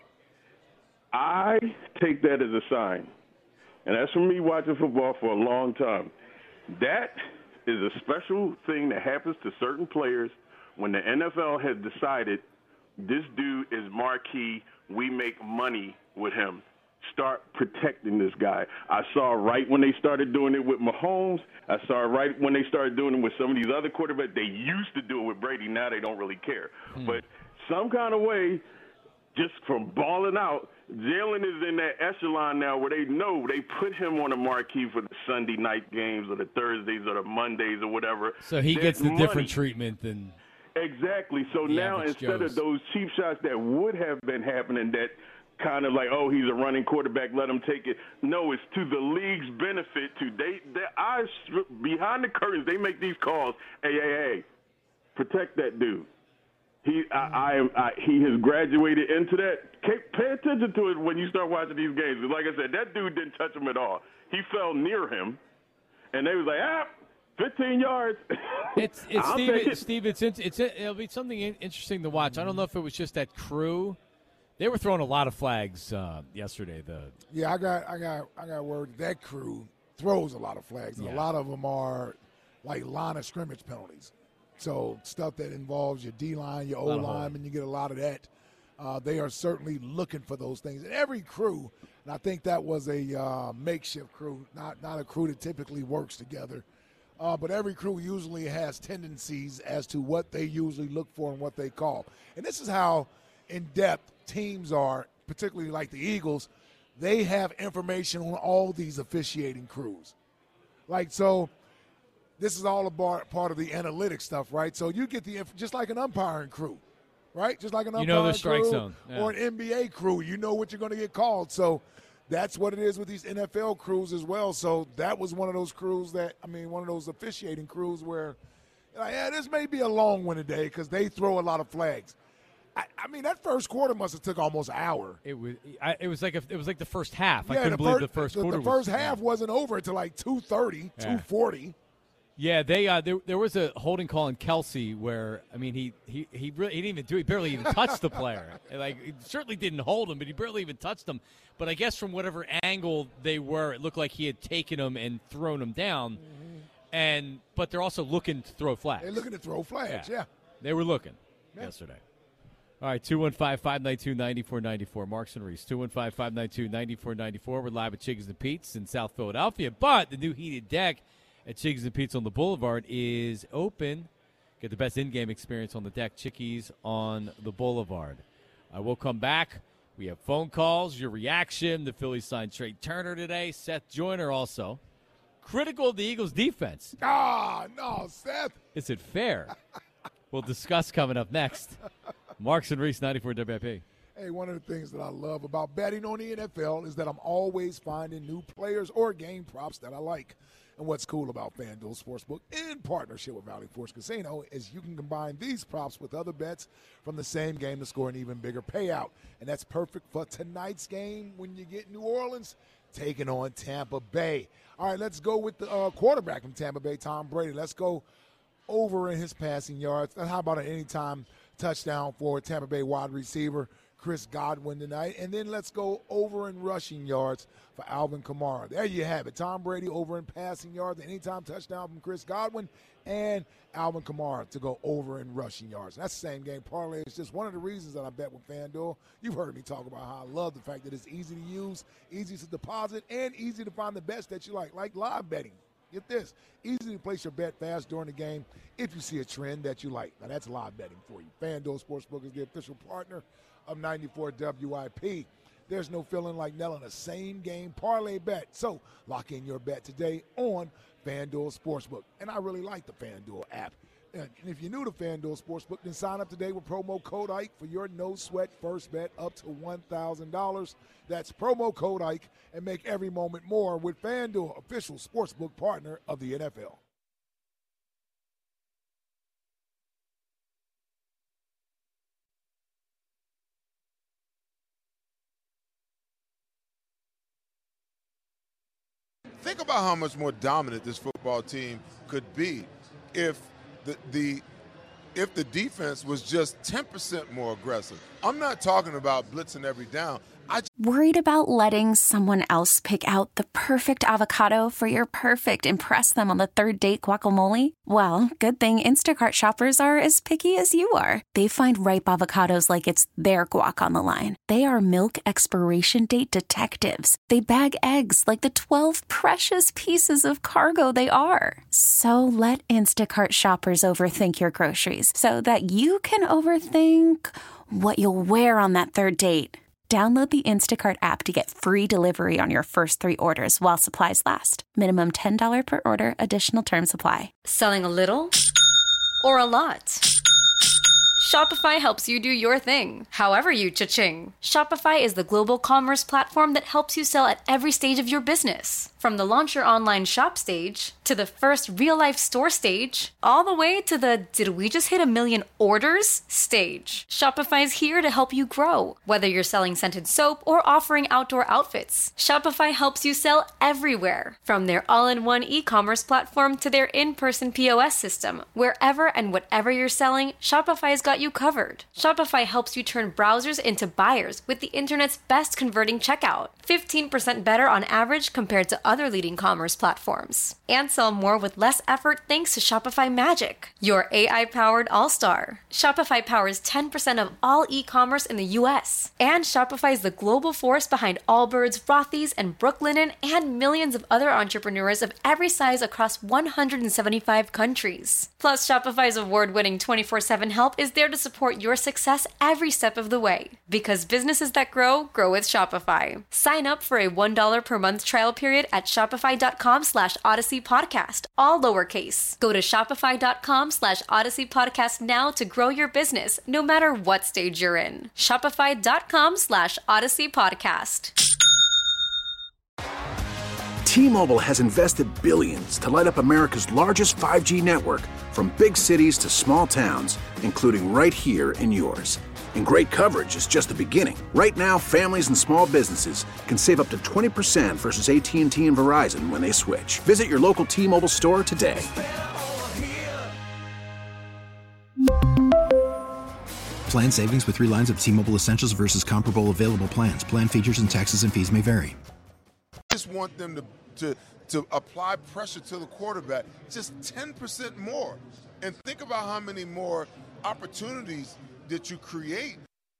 [SPEAKER 13] I take that as a sign, and that's from me watching football for a long time. That is a special thing that happens to certain players when the N F L has decided this dude is marquee, we make money with him. Start protecting this guy. I saw right when they started doing it with Mahomes. I saw right when they started doing it with some of these other quarterbacks. They used to do it with Brady. Now they don't really care.
[SPEAKER 7] Hmm.
[SPEAKER 13] But some kind of way, just from balling out, Jalen is in that echelon now where they know they put him on a marquee for the Sunday night games or the Thursdays or the Mondays or whatever.
[SPEAKER 7] So he
[SPEAKER 13] There's
[SPEAKER 7] gets the
[SPEAKER 13] money.
[SPEAKER 7] different treatment than
[SPEAKER 13] Exactly. So
[SPEAKER 7] The
[SPEAKER 13] now
[SPEAKER 7] average
[SPEAKER 13] instead
[SPEAKER 7] Joes.
[SPEAKER 13] of those cheap shots that would have been happening that kind of like, oh, he's a running quarterback, let him take it. No, it's to the league's benefit. To they, their eyes behind the curtains, they make these calls. Hey, hey, hey, protect that dude. He, I, I, am- I, he has graduated into that. Pay, pay attention to it when you start watching these games. 'Cause like I said, that dude didn't touch him at all. He fell near him, and they was like, ah, fifteen yards.
[SPEAKER 7] It's it's
[SPEAKER 13] I'll
[SPEAKER 7] Steve.
[SPEAKER 13] take
[SPEAKER 7] It,
[SPEAKER 13] it.
[SPEAKER 7] Steve. It's in- it's it'll be something in- interesting to watch. I don't know if it was just that crew. They were throwing a lot of flags uh, yesterday. The
[SPEAKER 8] Yeah, I got, I got, I got word that, that crew throws a lot of flags. And
[SPEAKER 7] Yeah.
[SPEAKER 8] A lot of them are like line of scrimmage penalties. So stuff that involves your D line, your O
[SPEAKER 7] Lot of
[SPEAKER 8] line,
[SPEAKER 7] holding.
[SPEAKER 8] and you get a lot of that. Uh, they are certainly looking for those things. And every crew, and I think that was a uh, makeshift crew, not not a crew that typically works together. Uh, but every crew usually has tendencies as to what they usually look for and what they call. And this is how in-depth teams are, particularly like the Eagles. They have information on all these officiating crews. Like, so this is all a bar, part of the analytics stuff, right? So you get the inf- just like an umpiring crew, right? Just like an
[SPEAKER 7] You
[SPEAKER 8] umpiring
[SPEAKER 7] know the strike
[SPEAKER 8] crew
[SPEAKER 7] zone, yeah.
[SPEAKER 8] or an N B A crew. You know what you're going to get called. So that's what it is with these N F L crews as well. So that was one of those crews that, I mean, one of those officiating crews where, like, yeah, this may be a long-winded day because they throw a lot of flags. I, I mean, that first quarter must have took almost an hour.
[SPEAKER 7] it was I, it was like a, it was like the first half. I
[SPEAKER 8] Yeah,
[SPEAKER 7] couldn't
[SPEAKER 8] the
[SPEAKER 7] believe
[SPEAKER 8] fir-
[SPEAKER 7] the first
[SPEAKER 8] the,
[SPEAKER 7] quarter.
[SPEAKER 8] The first
[SPEAKER 7] was,
[SPEAKER 8] half wasn't over until like two thirty,
[SPEAKER 7] Yeah.
[SPEAKER 8] two forty.
[SPEAKER 7] Yeah, they uh, there, there was a holding call on Kelsey where I mean he he he, really, he didn't even do he barely even touched the player. Like he certainly didn't hold him, but he barely even touched him. But I guess from whatever angle they were, it looked like he had taken him and thrown him down. And but they're also looking to throw flags.
[SPEAKER 8] They're looking to throw flags, yeah.
[SPEAKER 7] They were looking
[SPEAKER 8] Yeah.
[SPEAKER 7] yesterday. All right, two one five, five nine two, nine four nine four. Marks and Reese, two one five, five nine two, nine four nine four. We're live at Chicks and Pete's in South Philadelphia. But the new heated deck at Chicks and Pete's on the Boulevard is open. Get the best in-game experience on the deck. Chickies on the Boulevard. Uh, we'll come back. We have phone calls, your reaction. The Phillies signed Trey Turner today. Seth Joyner also. Critical of the Eagles' defense.
[SPEAKER 8] Ah, no, Seth.
[SPEAKER 7] Is it fair? We'll discuss coming up next. Marks and Reese, ninety-four W I P.
[SPEAKER 8] Hey, one of the things that I love about betting on the N F L is that I'm always finding new players or game props that I like. And what's cool about FanDuel Sportsbook in partnership with Valley Forge Casino is you can combine these props with other bets from the same game to score an even bigger payout. And that's perfect for tonight's game when you get New Orleans taking on Tampa Bay. All right, let's go with the uh, quarterback from Tampa Bay, Tom Brady. Let's go over in his passing yards. And how about an anytime touchdown for Tampa Bay wide receiver Chris Godwin tonight? And then let's go over in rushing yards for Alvin Kamara. There you have it. Tom Brady over in passing yards, anytime touchdown from Chris Godwin, and Alvin Kamara to go over in rushing yards. That's the same game parlay. It's just one of the reasons that I bet with FanDuel. You've heard me talk about how I love the fact that it's easy to use, easy to deposit, and easy to find the best that you like, like live betting. Get this, easy to place your bet fast during the game if you see a trend that you like. Now, that's live betting for you. FanDuel Sportsbook is the official partner of ninety-four W I P. There's no feeling like nailing a same-game parlay bet. So lock in your bet today on FanDuel Sportsbook. And I really like the FanDuel app. And if you're new to FanDuel Sportsbook, then sign up today with promo code Ike for your no-sweat first bet up to one thousand dollars. That's promo code Ike, and make every moment more with FanDuel, official sportsbook partner of the N F L.
[SPEAKER 11] think about how much more dominant this football team could be if the the if the defense was just ten percent more aggressive. I'm not talking about blitzing every down. I just
[SPEAKER 14] Worried about letting someone else pick out the perfect avocado for your perfect impress them on the third date guacamole? Well, good thing Instacart shoppers are as picky as you are. They find ripe avocados like it's their guac on the line. They are milk expiration date detectives. They bag eggs like the twelve precious pieces of cargo they are. So let Instacart shoppers overthink your groceries so that you can overthink what you'll wear on that third date. Download the Instacart app to get free delivery on your first three orders while supplies last. Minimum ten dollars per order. Additional terms apply.
[SPEAKER 15] Selling a little or a lot? Shopify helps you do your thing, however you cha-ching. Shopify is the global commerce platform that helps you sell at every stage of your business. From the launch your online shop stage, to the first real-life store stage, all the way to the did we just hit a million orders stage. Shopify is here to help you grow. Whether you're selling scented soap or offering outdoor outfits, Shopify helps you sell everywhere. From their all-in-one e-commerce platform to their in-person P O S system, wherever and whatever you're selling, Shopify's got you covered. Shopify helps you turn browsers into buyers with the internet's best converting checkout. fifteen percent better on average compared to other leading commerce platforms. And sell more with less effort thanks to Shopify Magic, your A I-powered all-star. Shopify powers ten percent of all e-commerce in the U S. And Shopify is the global force behind Allbirds, Rothy's, and Brooklinen, and millions of other entrepreneurs of every size across one hundred seventy-five countries. Plus, Shopify's award-winning twenty-four seven help is there to support your success every step of the way. Because businesses that grow, grow with Shopify. Sign up for a one dollar per month trial period at shopify.com slash Odyssey Podcast, all lowercase. Go to shopify.com slash Odyssey Podcast now to grow your business, no matter what stage you're in. Shopify.com slash Odyssey Podcast.
[SPEAKER 5] T-Mobile has invested billions to light up America's largest five G network, from big cities to small towns, including right here in yours. And great coverage is just the beginning. Right now, families and small businesses can save up to twenty percent versus A T and T and Verizon when they switch. Visit your local T-Mobile store today.
[SPEAKER 6] Plan savings with three lines of T-Mobile Essentials versus comparable available plans. Plan features and taxes and fees may vary.
[SPEAKER 11] I just want them to, to, to apply pressure to the quarterback just ten percent more. And think about how many more opportunities that you create.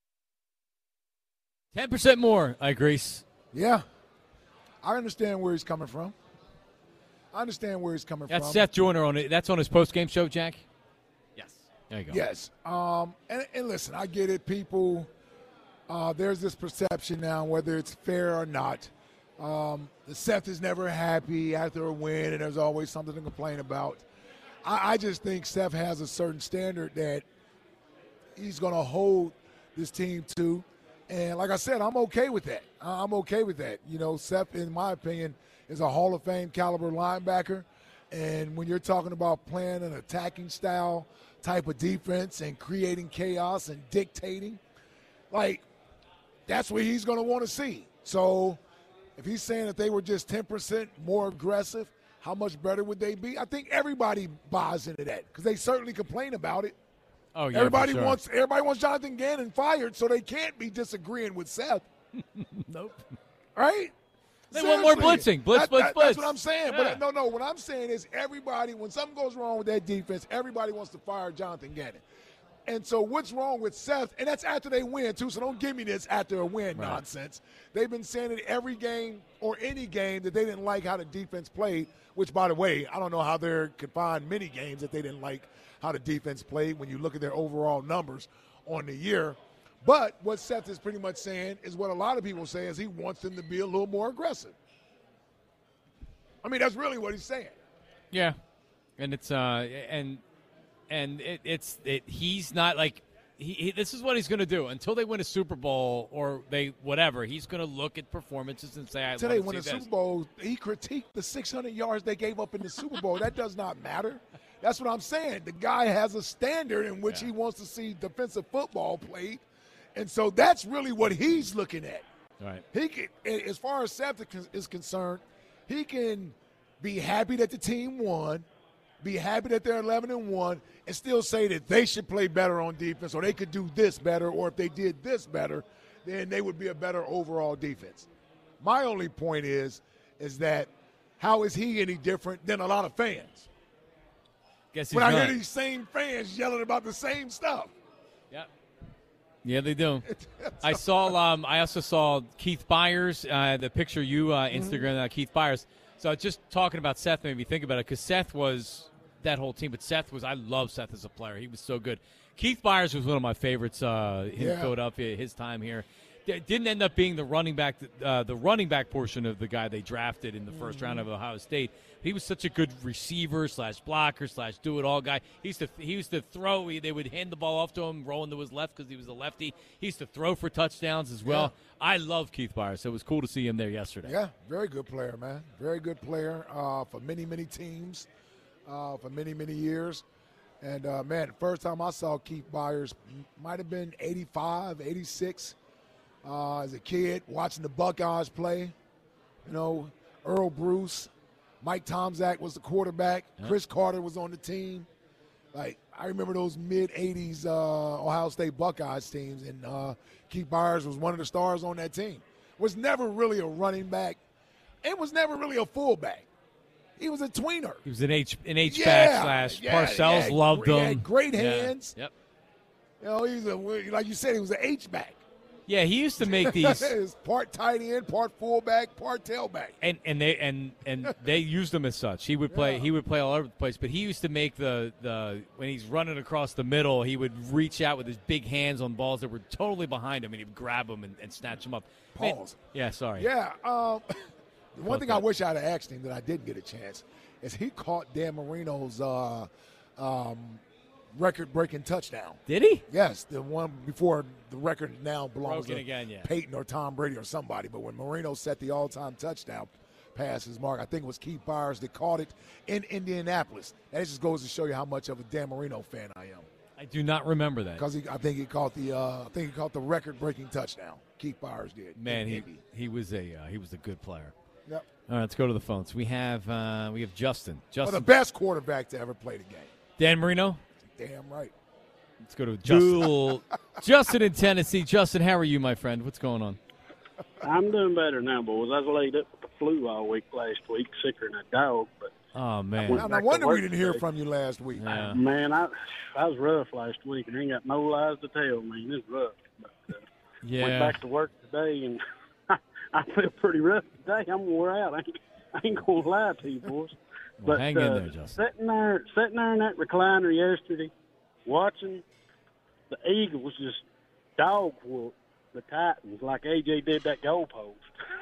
[SPEAKER 7] ten percent more, I agree.
[SPEAKER 8] Yeah. I understand where he's coming from. I understand where he's coming
[SPEAKER 7] That's
[SPEAKER 8] from.
[SPEAKER 7] Seth Joyner on it. That's on his post-game show, Jack?
[SPEAKER 9] Yes.
[SPEAKER 7] There you go.
[SPEAKER 8] Yes. Um, and, and listen, I get it. People, uh, there's this perception now, whether it's fair or not. Um, the Seth is never happy after a win, and there's always something to complain about. I, I just think Seth has a certain standard that he's going to hold this team to. And like I said, I'm okay with that. I'm okay with that. You know, Seth, in my opinion, is a Hall of Fame caliber linebacker. And when you're talking about playing an attacking style type of defense and creating chaos and dictating, like, that's what he's going to want to see. So if he's saying that they were just ten percent more aggressive, how much better would they be? I think everybody buys into that because they certainly complain about it.
[SPEAKER 7] Oh, yeah,
[SPEAKER 8] everybody
[SPEAKER 7] for sure.
[SPEAKER 8] wants everybody wants Jonathan Gannon fired, so they can't be disagreeing with Seth.
[SPEAKER 7] Nope.
[SPEAKER 8] Right?
[SPEAKER 7] They want more
[SPEAKER 8] Seriously.
[SPEAKER 7] blitzing. Blitz,
[SPEAKER 8] That-
[SPEAKER 7] blitz,
[SPEAKER 8] that-
[SPEAKER 7] blitz.
[SPEAKER 8] That's what I'm saying.
[SPEAKER 7] Yeah.
[SPEAKER 8] But no, no. What I'm saying is everybody, when something goes wrong with that defense, everybody wants to fire Jonathan Gannon. And so what's wrong with Seth? And that's after they win, too, so don't give me this after a win
[SPEAKER 7] Right.
[SPEAKER 8] nonsense. They've been saying it every game or any game that they didn't like how the defense played, which, by the way, I don't know how they could find many games that they didn't like how the defense played when you look at their overall numbers on the year. But what Seth is pretty much saying is what a lot of people say is he wants them to be a little more aggressive. I mean, that's really what he's saying.
[SPEAKER 7] Yeah, and it's uh and and it, it's it, he's not like he, he this is what he's going to do until they win a Super Bowl or they whatever. He's going to look at performances and say, "I
[SPEAKER 8] Until they
[SPEAKER 7] want
[SPEAKER 8] win
[SPEAKER 7] to
[SPEAKER 8] the
[SPEAKER 7] see this."
[SPEAKER 8] Super Bowl, he critiqued the six hundred yards they gave up in the Super Bowl. That does not matter. That's what I'm saying. The guy has a standard in which
[SPEAKER 7] Yeah.
[SPEAKER 8] he wants to see defensive football played, and so that's really what he's looking at.
[SPEAKER 7] Right.
[SPEAKER 8] He can, as far as Seth is concerned, he can be happy that the team won, be happy that they're eleven and one, and still say that they should play better on defense, or they could do this better, or if they did this better, then they would be a better overall defense. My only point is, is that how is he any different than a lot of fans?
[SPEAKER 7] Guess he's
[SPEAKER 8] when I
[SPEAKER 7] not.
[SPEAKER 8] hear these same fans yelling about the same stuff.
[SPEAKER 7] Yep. Yeah, they do. I saw. Um, I also saw Keith Byers, uh, the picture you uh, Instagram, uh, Keith Byers. So just talking about Seth made me think about it because Seth was that whole team, but Seth was. I love Seth as a player. He was so good. Keith Byers was one of my favorites uh, in
[SPEAKER 8] Yeah.
[SPEAKER 7] Philadelphia. His time here D- didn't end up being the running back, uh, the running back portion of the guy they drafted in the first round of Ohio State. He was such a good receiver slash blocker slash do it all guy. He used to he used to throw. He, they would hand the ball off to him, rolling to his left because he was a lefty. He used to throw for touchdowns as well. I love Keith Byers, so it was cool to see him there yesterday.
[SPEAKER 8] Yeah, very good player, man. Very good player uh, for many, many teams uh, for many, many years. And, uh, man, first time I saw Keith Byers might have been eighty-five, eighty-six uh, as a kid, watching the Buckeyes play. You know, Earl Bruce, Mike Tomczak was the quarterback.
[SPEAKER 7] Yep.
[SPEAKER 8] Chris Carter was on the team. Like, I remember those mid-eighties uh, Ohio State Buckeyes teams, and uh, Keith Byers was one of the stars on that team. Was never really a running back. It was never really a fullback. He was a tweener.
[SPEAKER 7] He was an H an H
[SPEAKER 8] Yeah,
[SPEAKER 7] back slash
[SPEAKER 8] yeah,
[SPEAKER 7] Parcells
[SPEAKER 8] yeah,
[SPEAKER 7] loved
[SPEAKER 8] he
[SPEAKER 7] him.
[SPEAKER 8] had great
[SPEAKER 7] Yeah.
[SPEAKER 8] hands.
[SPEAKER 7] Yep.
[SPEAKER 8] You know, he was a, like you said, he was an H back.
[SPEAKER 7] Yeah, he used to make these.
[SPEAKER 8] It's part tight end, part fullback, part tailback.
[SPEAKER 7] And and they and and they used him as such. He would play.
[SPEAKER 8] Yeah.
[SPEAKER 7] He would play all over the place. But he used to make the the when he's running across the middle, he would reach out with his big hands on balls that were totally behind him, and he'd grab them and, and snatch them up. Man,
[SPEAKER 8] Pause.
[SPEAKER 7] yeah, sorry.
[SPEAKER 8] Yeah. Um, the one
[SPEAKER 7] Fuck
[SPEAKER 8] thing
[SPEAKER 7] that.
[SPEAKER 8] I wish I'd have asked him that I didn't get a chance is he caught Dan Marino's uh, um, record-breaking touchdown.
[SPEAKER 7] Did he?
[SPEAKER 8] Yes, the one before the record now belongs
[SPEAKER 7] Broken
[SPEAKER 8] to
[SPEAKER 7] again, yeah.
[SPEAKER 8] Peyton or Tom Brady or somebody. But when Marino set the all-time touchdown passes mark, I think it was Keith Byers that caught it in Indianapolis. And it just goes to show you how much of a Dan Marino fan I am.
[SPEAKER 7] I do not remember that.
[SPEAKER 8] Because I think he caught the uh, I think he caught the record-breaking touchdown. Keith Byers did.
[SPEAKER 7] Man,
[SPEAKER 8] in
[SPEAKER 7] he
[SPEAKER 8] Indy.
[SPEAKER 7] he was a uh, he was a good player.
[SPEAKER 8] Yep.
[SPEAKER 7] All right, let's go to the phones. We have uh, we have Justin.
[SPEAKER 8] Well,
[SPEAKER 7] Justin.
[SPEAKER 8] the best quarterback to ever play the game.
[SPEAKER 7] Dan Marino.
[SPEAKER 8] Damn right.
[SPEAKER 7] Let's go to Justin. Justin in Tennessee. Justin, how are you, my friend? What's going on?
[SPEAKER 16] I'm doing better now, boys. I was laid up with the flu all week last week, sicker than a dog. But
[SPEAKER 7] Oh man.
[SPEAKER 8] Now, no wonder we didn't hear from you last week.
[SPEAKER 7] Yeah.
[SPEAKER 16] man, I I was rough last week, and I ain't got no lies to tell. Man, it's rough. But, uh,
[SPEAKER 7] Yeah.
[SPEAKER 16] Went back to work today, and I feel pretty rough today. I'm wore out. I ain't, I ain't gonna lie to you, boys.
[SPEAKER 7] Well,
[SPEAKER 16] but
[SPEAKER 7] hang
[SPEAKER 16] uh,
[SPEAKER 7] in there, Justin.
[SPEAKER 16] sitting there, sitting there in that recliner yesterday, watching the Eagles just dog whoop the Titans like A J did that goalpost.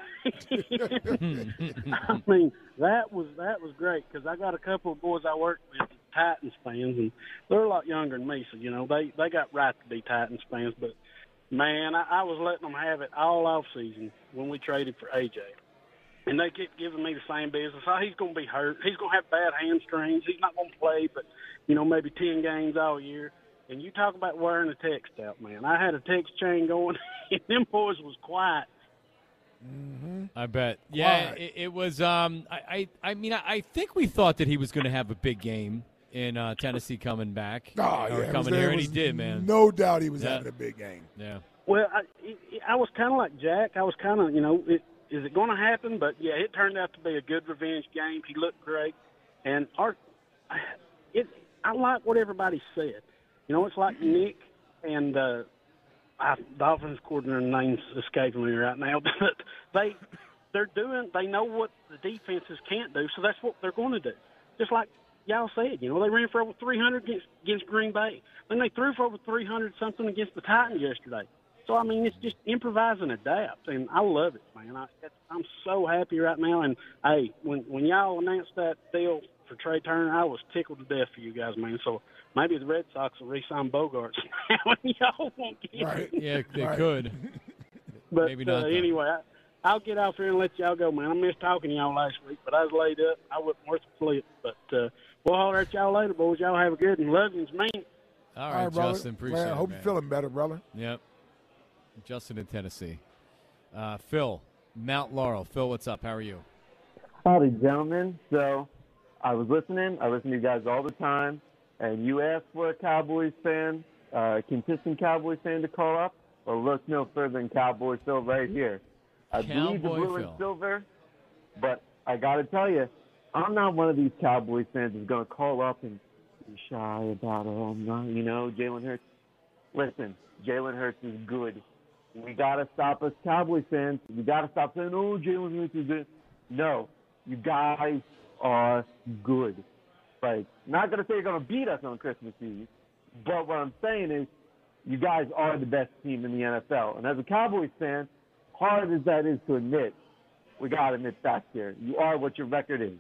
[SPEAKER 16] I mean, that was that was great because I got a couple of boys I work with, Titans fans, and they're a lot younger than me, so you know they they got right to be Titans fans. But man, I, I was letting them have it all off season when we traded for A J, and they kept giving me the same business. Oh, he's going to be hurt. He's going to have bad hamstrings. He's not going to play, but you know maybe ten games all year. And you talk about wearing a text out, man. I had a text chain going, and them boys was quiet.
[SPEAKER 8] Mm-hmm.
[SPEAKER 7] I bet. Yeah,
[SPEAKER 8] Quiet.
[SPEAKER 7] it, it was. Um, I, I, I mean, I, I think we thought that he was going to have a big game in uh, Tennessee coming back.
[SPEAKER 8] Oh,
[SPEAKER 7] or
[SPEAKER 8] yeah, it was-
[SPEAKER 7] coming
[SPEAKER 8] there
[SPEAKER 7] here, and he
[SPEAKER 8] was
[SPEAKER 7] did, man.
[SPEAKER 8] No doubt he was
[SPEAKER 7] Yeah.
[SPEAKER 8] having a big game.
[SPEAKER 7] Yeah.
[SPEAKER 16] Well, I, I was kind of like Jack. I was kind of, you know, it, is it going to happen? But, yeah, it turned out to be a good revenge game. He looked great. And our, it, I like what everybody said. You know, it's like Nick and uh, I, the offensive coordinator name's escaping me right now. But they, they're doing, they know what the defenses can't do, so that's what they're going to do. Just like y'all said, you know, they ran for over three hundred against, against Green Bay. Then they threw for over three hundred something against the Titans yesterday. So, I mean, it's just improvise and adapt, and I love it, man. I, I'm so happy right now. And, hey, when, when y'all announced that deal for Trey Turner, I was tickled to death for you guys, man. So maybe the Red Sox will re-sign Bogarts now, and y'all won't get
[SPEAKER 8] Right.
[SPEAKER 16] it.
[SPEAKER 7] Yeah, they
[SPEAKER 8] Right.
[SPEAKER 7] could.
[SPEAKER 16] But
[SPEAKER 7] Maybe not,
[SPEAKER 16] uh,
[SPEAKER 7] though.
[SPEAKER 16] anyway, I, I'll get off here and let y'all go, man. I missed talking to y'all last week, but I was laid up. I wasn't worth a flip. But uh, we'll holler at y'all later, boys. Y'all have a good and love yous, man.
[SPEAKER 7] All
[SPEAKER 8] All
[SPEAKER 7] right,
[SPEAKER 8] right, brother.
[SPEAKER 7] Justin. Appreciate
[SPEAKER 8] Man, I
[SPEAKER 7] it.
[SPEAKER 8] hope
[SPEAKER 7] man.
[SPEAKER 8] you're feeling better, brother.
[SPEAKER 7] Yep. Justin in Tennessee. Uh, Phil, Mount Laurel. Phil, what's up? How are you?
[SPEAKER 17] Howdy, gentlemen. So I was listening. I listen to you guys all the time. And you asked for a Cowboys fan, uh, consistent Cowboys fan to call up. Well, look no further than Cowboy Phil right here. I bleed the
[SPEAKER 7] Cowboy
[SPEAKER 17] blue and
[SPEAKER 7] Phil.
[SPEAKER 17] silver, but I got to tell you, I'm not one of these Cowboys fans who's going to call up and be shy about, oh, I'm not, you know, Jalen Hurts. Listen, Jalen Hurts is good. We got to stop us Cowboys fans. We got to stop saying, oh, Jalen Hurts is good. No, you guys are good. Like, not going to say you're going to beat us on Christmas Eve, but what I'm saying is you guys are the best team in the N F L. And as a Cowboys fan, hard as that is to admit, we got to admit facts here. You are what your record is.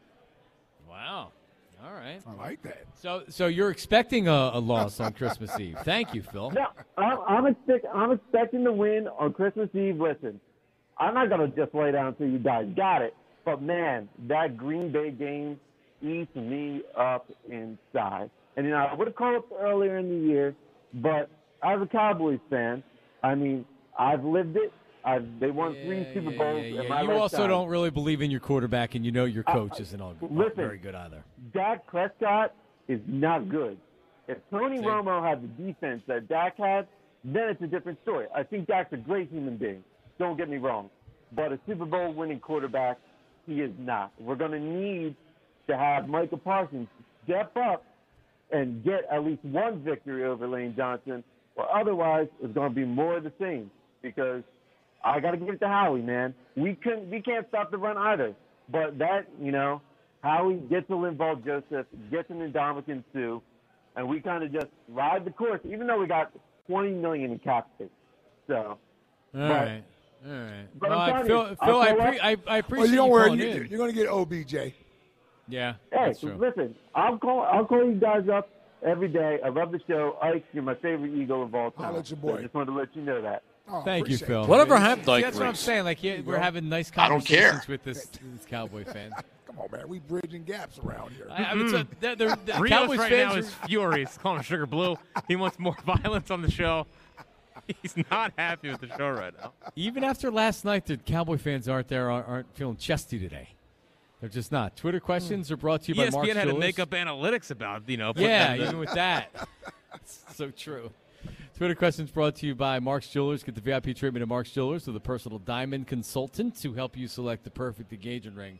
[SPEAKER 7] Wow. All right.
[SPEAKER 8] I like that.
[SPEAKER 7] So, so you're expecting a, a loss on Christmas Eve. Thank you, Phil.
[SPEAKER 17] No, I'm, I'm, expect, I'm expecting to win on Christmas Eve. Listen, I'm not going to just lay down until you guys got it. But, man, that Green Bay game eats me up inside. And, you know, I would have called up earlier in the year, but as a Cowboys fan, I mean, I've lived it. I've, they won
[SPEAKER 7] Yeah,
[SPEAKER 17] three Super
[SPEAKER 7] yeah,
[SPEAKER 17] Bowls
[SPEAKER 7] yeah,
[SPEAKER 17] in
[SPEAKER 7] yeah.
[SPEAKER 17] my
[SPEAKER 7] You
[SPEAKER 17] lifetime.
[SPEAKER 7] also don't really believe in your quarterback, and you know your coach
[SPEAKER 17] Uh,
[SPEAKER 7] isn't all good,
[SPEAKER 17] listen,
[SPEAKER 7] very good either.
[SPEAKER 17] Dak Prescott is not good. If Tony
[SPEAKER 7] See?
[SPEAKER 17] Romo had the defense that Dak had, then it's a different story. I think Dak's a great human being. Don't get me wrong. But a Super Bowl winning quarterback, he is not. We're going to need to have Michael Parsons step up and get at least one victory over Lane Johnson, or otherwise it's going to be more of the same. Because I got to give it to Howie, man. We couldn't, we can't stop the run either. But that, you know, Howie gets a Linval Joseph, gets an Ndamukong Suh, and we kind of just ride the course, even though we got twenty million dollars in cap space. So,
[SPEAKER 7] All
[SPEAKER 17] but,
[SPEAKER 7] right. All right.
[SPEAKER 17] But
[SPEAKER 7] Well,
[SPEAKER 17] I'm
[SPEAKER 7] I,
[SPEAKER 17] telling
[SPEAKER 7] Phil,
[SPEAKER 17] you,
[SPEAKER 7] Phil
[SPEAKER 17] I'll
[SPEAKER 7] I,
[SPEAKER 17] call
[SPEAKER 7] pre-
[SPEAKER 17] up-
[SPEAKER 7] I, I
[SPEAKER 8] Well,
[SPEAKER 7] appreciate
[SPEAKER 8] you don't
[SPEAKER 7] you
[SPEAKER 8] worry.
[SPEAKER 7] calling
[SPEAKER 8] You,
[SPEAKER 7] in.
[SPEAKER 8] you're going to get O B J.
[SPEAKER 7] Yeah,
[SPEAKER 17] Hey,
[SPEAKER 7] that's true.
[SPEAKER 17] listen, I'll call I'll call you guys up every day. I love the show. Ike, you're my favorite Eagle of all time.
[SPEAKER 8] I'll let your boy.
[SPEAKER 17] So I just wanted to let you know that.
[SPEAKER 8] Oh,
[SPEAKER 7] Thank you,
[SPEAKER 8] appreciate
[SPEAKER 7] Phil.
[SPEAKER 8] it.
[SPEAKER 18] Whatever
[SPEAKER 7] See,
[SPEAKER 18] happened to Ike
[SPEAKER 7] That's what I'm
[SPEAKER 18] Reese?
[SPEAKER 7] saying. Like, yeah, we're
[SPEAKER 8] go.
[SPEAKER 7] having nice
[SPEAKER 18] I don't care.
[SPEAKER 7] conversations with this, this Cowboy fan.
[SPEAKER 8] Come on, man. We bridging gaps around here.
[SPEAKER 7] I, I mean, so the, the, the
[SPEAKER 9] Rios
[SPEAKER 7] Cowboys
[SPEAKER 9] right
[SPEAKER 7] fans
[SPEAKER 9] now
[SPEAKER 7] are-
[SPEAKER 9] is furious, calling Sugar Blue. He wants more violence on the show. He's not happy with the show right now.
[SPEAKER 7] even after last night, the Cowboy fans aren't there aren't, aren't feeling chesty today. They're just not. Twitter questions are brought to you
[SPEAKER 9] E
[SPEAKER 7] by
[SPEAKER 9] S
[SPEAKER 7] Mark
[SPEAKER 9] P N had to
[SPEAKER 7] Jewelers.
[SPEAKER 9] make up analytics about, you know. putting
[SPEAKER 7] Yeah,
[SPEAKER 9] in the-
[SPEAKER 7] even with that. It's so true. Twitter questions brought to you by Mark's Jewelers. Get the V I P treatment at Mark's Jewelers with a personal diamond consultant to help you select the perfect engagement ring.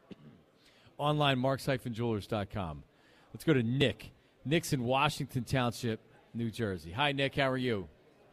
[SPEAKER 7] Online, marks dash jewelers dot com. Let's go to Nick. Nick's in Washington Township, New Jersey. Hi, Nick. How are you?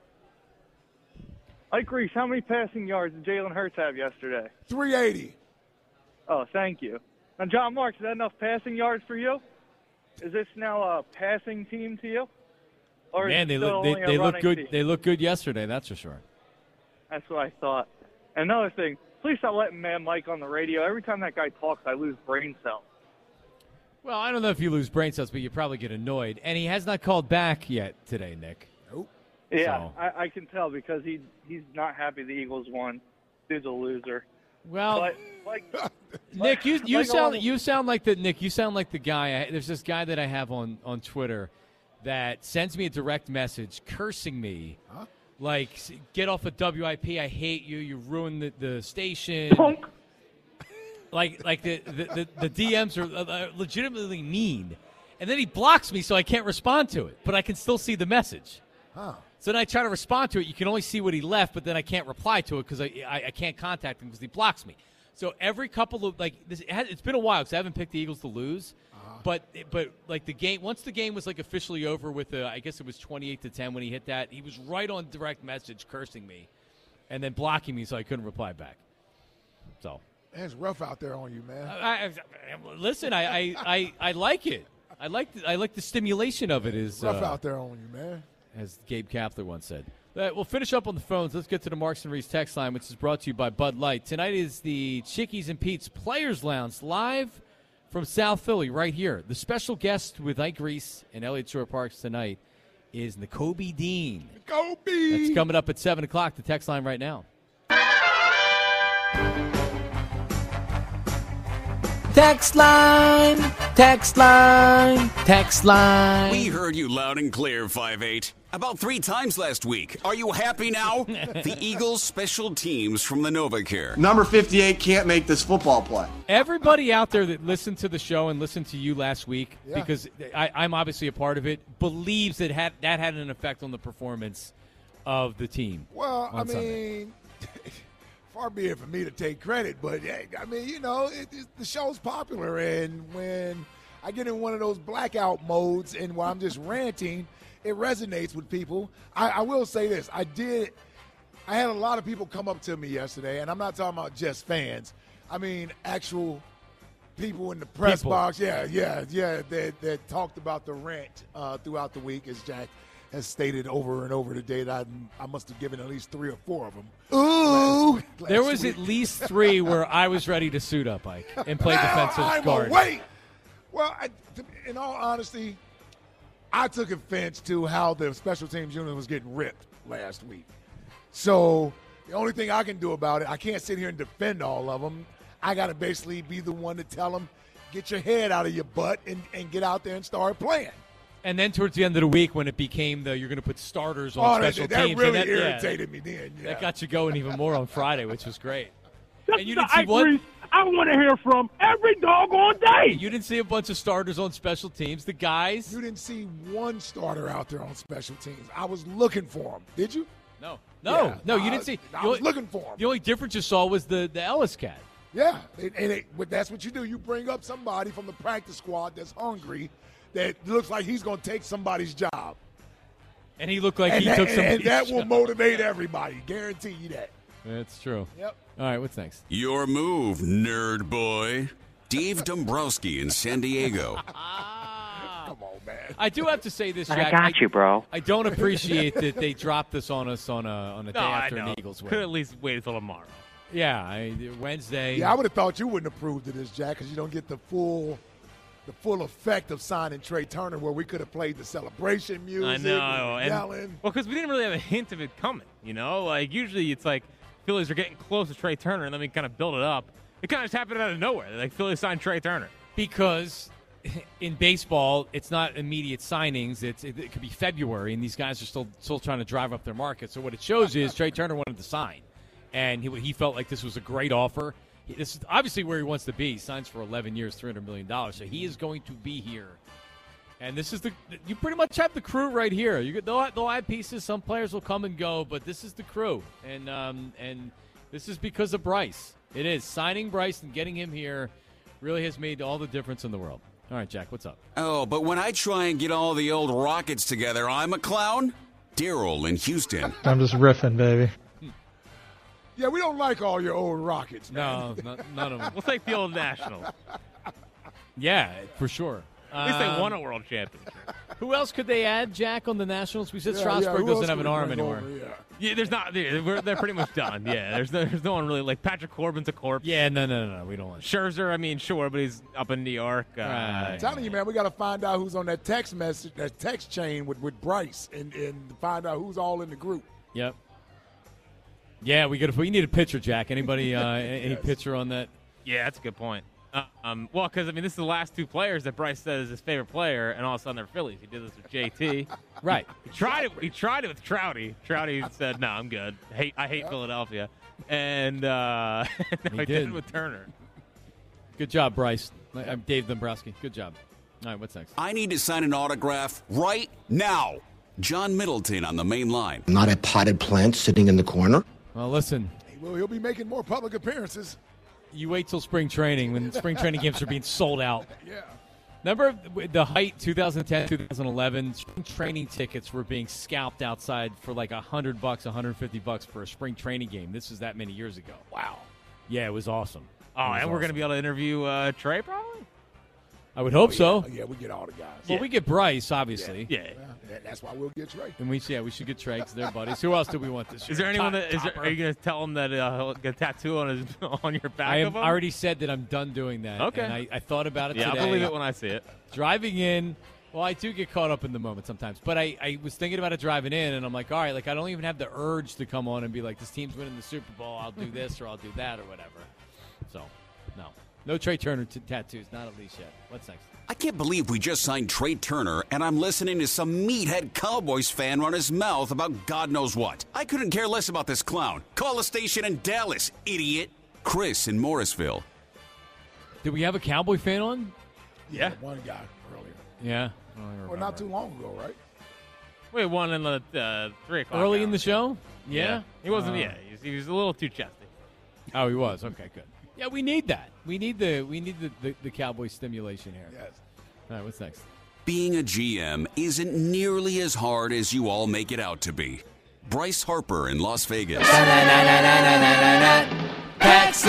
[SPEAKER 19] Ike Reese, how many passing yards did Jalen Hurts have yesterday?
[SPEAKER 8] three eighty.
[SPEAKER 19] Oh, thank you. Now, John Marks, is that enough passing yards for you? Is this now a passing team to you? Or is
[SPEAKER 7] Man,
[SPEAKER 19] it
[SPEAKER 7] they
[SPEAKER 19] still
[SPEAKER 7] look they,
[SPEAKER 19] only a
[SPEAKER 7] they look
[SPEAKER 19] running
[SPEAKER 7] good.
[SPEAKER 19] team?
[SPEAKER 7] They look good yesterday. That's for sure.
[SPEAKER 19] That's what I thought. Another thing, please stop letting Man Mike on the radio. Every time that guy talks, I lose brain cells.
[SPEAKER 7] Well, I don't know if you lose brain cells, but you probably get annoyed. And he has not called back yet today, Nick.
[SPEAKER 8] Nope.
[SPEAKER 19] Yeah,
[SPEAKER 7] So-
[SPEAKER 19] I, I can tell because he he's not happy the Eagles won. Dude's a loser.
[SPEAKER 7] Well,
[SPEAKER 19] But, like,
[SPEAKER 7] Nick, you you
[SPEAKER 19] like
[SPEAKER 7] sound
[SPEAKER 19] all-
[SPEAKER 7] you sound like the Nick. You sound like the guy. I, there's this guy that I have on on Twitter that sends me a direct message cursing me,
[SPEAKER 8] Huh?
[SPEAKER 7] like "Get off of W I P! I hate you. You ruined the, the station." like like the the, the, the D Ms are uh, legitimately mean, and then he blocks me so I can't respond to it, but I can still see the message.
[SPEAKER 8] Huh.
[SPEAKER 7] So then I try to respond to it. You can only see what he left, but then I can't reply to it because I, I I can't contact him because he blocks me. So every couple of like this, it has, it's been a while because I haven't picked the Eagles to lose,
[SPEAKER 8] Uh-huh.
[SPEAKER 7] but but like the game once the game was like officially over with uh, I guess it was twenty-eight to ten when he hit that, he was right on direct message cursing me, and then blocking me so I couldn't reply back. So
[SPEAKER 8] Man, it's rough out there on you, man.
[SPEAKER 7] I, I, listen, I, I, I, I like it. I like the, I like the stimulation of it. Is
[SPEAKER 8] rough
[SPEAKER 7] uh,
[SPEAKER 8] out there on you, man.
[SPEAKER 7] as Gabe Kapler once said. Uh, we'll finish up on the phones. Let's get to the Marks and Reese text line, which is brought to you by Bud Light. Tonight is the Chickies and Pete's Players Lounge live from South Philly right here. The special guest with Ike Reese and Elliott Shore Parks tonight is Nakobe Dean.
[SPEAKER 8] Nakobe!
[SPEAKER 7] That's coming up at seven o'clock, the text line right now.
[SPEAKER 20] Text line, text line, text line.
[SPEAKER 21] We heard you loud and clear, five eight.
[SPEAKER 18] About three times last week. Are you happy now? The Eagles special teams from the NovaCare.
[SPEAKER 20] Number fifty-eight can't make this football play.
[SPEAKER 7] Everybody out there that listened to the show and listened to you last week,
[SPEAKER 8] Yeah.
[SPEAKER 7] because I, I'm obviously a part of it, believes that had, that had an effect on the performance of the team.
[SPEAKER 8] Well, I
[SPEAKER 7] on Sunday.
[SPEAKER 8] mean, far be it for me to take credit, but hey, I mean, you know, it, it, the show's popular, and when I get in one of those blackout modes and where I'm just ranting, it resonates with people. I, I will say this: I did. I had a lot of people come up to me yesterday, and I'm not talking about just fans. I mean, actual people in the press
[SPEAKER 7] People.
[SPEAKER 8] box. Yeah, yeah, yeah. That that talked about the rant uh, throughout the week, as Jack has stated over and over today. That I, I must have given at least three or four of them.
[SPEAKER 7] Ooh,
[SPEAKER 8] last- last
[SPEAKER 7] there was
[SPEAKER 8] week.
[SPEAKER 7] at least three where I was ready to suit up, Ike, and play
[SPEAKER 8] Now
[SPEAKER 7] defensive
[SPEAKER 8] I'm
[SPEAKER 7] guard.
[SPEAKER 8] awake. Well, I, to, in all honesty, I took offense to how the special teams unit was getting ripped last week. So the only thing I can do about it, I can't sit here and defend all of them. I got to basically be the one to tell them, get your head out of your butt and, and get out there and start playing.
[SPEAKER 7] And then towards the end of the week, when it became the you're going to put starters on
[SPEAKER 8] Oh, that-
[SPEAKER 7] special
[SPEAKER 8] that
[SPEAKER 7] teams,
[SPEAKER 8] really
[SPEAKER 7] and that, yeah,
[SPEAKER 8] irritated me then, yeah.
[SPEAKER 7] That got you going even more on Friday, which was great.
[SPEAKER 13] That's
[SPEAKER 7] And you
[SPEAKER 13] the
[SPEAKER 7] didn't see
[SPEAKER 13] Ike
[SPEAKER 7] one.
[SPEAKER 13] Reese I want to hear from every doggone day.
[SPEAKER 7] You didn't see a bunch of starters on special teams. The guys.
[SPEAKER 8] You didn't see one starter out there on special teams. I was looking for them. Did you?
[SPEAKER 7] No. No,
[SPEAKER 8] Yeah,
[SPEAKER 7] no, you
[SPEAKER 8] I-
[SPEAKER 7] didn't see.
[SPEAKER 8] I
[SPEAKER 7] the
[SPEAKER 8] was
[SPEAKER 7] only-
[SPEAKER 8] looking for them.
[SPEAKER 7] The only difference you saw was the, the Ellis cat.
[SPEAKER 8] Yeah, and, and it, but that's what you do. You bring up somebody from the practice squad that's hungry, that looks like he's going to take somebody's job.
[SPEAKER 7] And he looked like
[SPEAKER 8] and
[SPEAKER 7] he
[SPEAKER 8] that,
[SPEAKER 7] took
[SPEAKER 8] and-
[SPEAKER 7] somebody's
[SPEAKER 8] and that will
[SPEAKER 7] job.
[SPEAKER 8] motivate everybody. Guarantee you that.
[SPEAKER 7] That's true.
[SPEAKER 8] Yep.
[SPEAKER 7] All right, what's next?
[SPEAKER 18] Your move, nerd boy. Dave Dombrowski in San Diego.
[SPEAKER 8] Come on, man.
[SPEAKER 7] I do have to say this,
[SPEAKER 21] I
[SPEAKER 7] Jack.
[SPEAKER 21] got you, bro.
[SPEAKER 7] I don't appreciate that they dropped this on us on a on a day
[SPEAKER 9] No, I
[SPEAKER 7] after
[SPEAKER 9] know.
[SPEAKER 7] an Eagles win.
[SPEAKER 9] Could at least wait until tomorrow.
[SPEAKER 7] Yeah, I, Wednesday.
[SPEAKER 8] Yeah, I would have thought you wouldn't approve of this, Jack, because you don't get the full, the full effect of signing Trey Turner, where we could have played the celebration music,
[SPEAKER 9] I know.
[SPEAKER 8] and
[SPEAKER 9] And,
[SPEAKER 8] yelling.
[SPEAKER 9] well, because we didn't really have a hint of it coming, you know? Like, usually it's like Phillies are getting close to Trey Turner, and then we kind of build it up. It kind of just happened out of nowhere. Like, Phillies signed Trey Turner.
[SPEAKER 7] Because in baseball, it's not immediate signings. It's it, it could be February, and these guys are still still trying to drive up their market. So what it shows is Trey Turner wanted to sign, and he, he felt like this was a great offer. He, this is obviously where he wants to be. He signs for eleven years, three hundred million dollars. So he is going to be here. And this is the you pretty much have the crew right here. You get they'll, they'll add pieces. Some players will come and go, but this is the crew, and um, and this is because of Bryce. It is signing Bryce and getting him here really has made all the difference in the world. All right, Jack, what's up?
[SPEAKER 18] Oh, but when I try and get all the old Rockets together, I'm a clown? Daryl in Houston.
[SPEAKER 22] I'm just riffing, baby.
[SPEAKER 8] Yeah, we don't like all your old Rockets, man.
[SPEAKER 7] No, not, none of them.
[SPEAKER 9] We'll take the old Nationals.
[SPEAKER 7] Yeah, for sure.
[SPEAKER 9] At least they
[SPEAKER 7] Um,
[SPEAKER 9] won a world championship.
[SPEAKER 7] Who else could they add, Jack, on the Nationals? We said
[SPEAKER 8] Yeah,
[SPEAKER 7] Strasburg
[SPEAKER 8] yeah, who
[SPEAKER 7] doesn't
[SPEAKER 8] else
[SPEAKER 7] have
[SPEAKER 8] could
[SPEAKER 7] an
[SPEAKER 8] we
[SPEAKER 7] arm
[SPEAKER 8] bring
[SPEAKER 7] anymore.
[SPEAKER 8] over? Yeah.
[SPEAKER 9] Yeah, there's not. They're, we're- they're pretty much done. Yeah, there's no, there's no one really like Patrick Corbin's a corpse.
[SPEAKER 7] Yeah, no, no, no, no, we don't want.
[SPEAKER 9] Scherzer, I mean, sure, but he's up in New York. Uh,
[SPEAKER 8] I'm telling you, man, we got to find out who's on that text message, that text chain with, with Bryce, and, and find out who's all in the group.
[SPEAKER 7] Yep. Yeah, we got. We need a pitcher, Jack. Anybody? Uh, any
[SPEAKER 8] Yes.
[SPEAKER 7] pitcher on that?
[SPEAKER 9] Yeah, that's a good point. Uh, um, well, because I mean, this is the last two players that Bryce said is his favorite player, and all of a sudden they're Phillies. He did this with J T.
[SPEAKER 7] Right.
[SPEAKER 9] He tried it. He tried it with Trouty. Trouty said, "No, I'm good. I hate, I hate Philadelphia," and uh, now
[SPEAKER 7] He
[SPEAKER 9] he, did
[SPEAKER 7] did.
[SPEAKER 9] it with Turner.
[SPEAKER 7] Good job, Bryce. I'm Dave Dombrowski. Good job. All right, what's next?
[SPEAKER 18] I need to sign an autograph right now. John Middleton on the main line.
[SPEAKER 23] Not a potted plant sitting in the corner.
[SPEAKER 7] Well, listen.
[SPEAKER 8] Well, he'll be making more public appearances.
[SPEAKER 7] You wait till spring training when spring training games are being sold out.
[SPEAKER 8] Yeah.
[SPEAKER 7] Remember the height, twenty ten, twenty eleven, spring training tickets were being scalped outside for like one hundred bucks, one hundred fifty bucks for a spring training game. This was that many years ago. Wow. Yeah, it was awesome.
[SPEAKER 9] Oh,
[SPEAKER 7] It was
[SPEAKER 9] and we're going to
[SPEAKER 7] awesome.
[SPEAKER 9] be able to interview uh, Trey, probably.
[SPEAKER 7] I would hope
[SPEAKER 8] Oh, yeah.
[SPEAKER 7] so.
[SPEAKER 8] Yeah, we get all the guys.
[SPEAKER 7] Well,
[SPEAKER 9] Yeah.
[SPEAKER 7] we get Bryce, obviously.
[SPEAKER 9] Yeah.
[SPEAKER 8] Yeah, that's why we'll get Trey.
[SPEAKER 7] And we, yeah, we should get Trey because they're buddies. Who else do we want this year?
[SPEAKER 9] Is there anyone
[SPEAKER 7] Top-
[SPEAKER 9] that is there,
[SPEAKER 7] Topper.
[SPEAKER 9] are you going to tell him that uh, he'll get a tattoo on his on your back?
[SPEAKER 7] I
[SPEAKER 9] of
[SPEAKER 7] have
[SPEAKER 9] him?
[SPEAKER 7] already said that I'm done doing that.
[SPEAKER 9] Okay.
[SPEAKER 7] And I, I thought about it
[SPEAKER 9] Yeah,
[SPEAKER 7] today.
[SPEAKER 9] I'll believe it when I see it.
[SPEAKER 7] Driving in, well, I do get caught up in the moment sometimes. But I, I was thinking about it driving in, and I'm like, all right, like I don't even have the urge to come on and be like, this team's winning the Super Bowl. I'll do this or I'll do that or whatever. So, no. No Trey Turner t- tattoos, not at least yet. What's next?
[SPEAKER 18] I can't believe we just signed Trey Turner, and I'm listening to some meathead Cowboys fan run his mouth about God knows what. I couldn't care less about this clown. Call a station in Dallas, idiot. Chris in Morrisville.
[SPEAKER 7] Did we have a Cowboy fan on?
[SPEAKER 8] Yeah. One guy earlier.
[SPEAKER 7] Yeah.
[SPEAKER 8] Well, not too long ago, right?
[SPEAKER 9] We had one in the uh, three o'clock.
[SPEAKER 7] Early
[SPEAKER 9] hour.
[SPEAKER 7] in the show? Yeah.
[SPEAKER 9] He wasn't.
[SPEAKER 7] Uh,
[SPEAKER 9] yeah, he was, he was a little too chesty.
[SPEAKER 7] Oh, he was. Okay, good. Yeah, we need that. We need the we need the, the, the Cowboy stimulation here.
[SPEAKER 8] Yes.
[SPEAKER 7] All right, what's next?
[SPEAKER 18] Being a G M isn't nearly as hard as you all make it out to be. Bryce Harper in Las Vegas.
[SPEAKER 8] Tax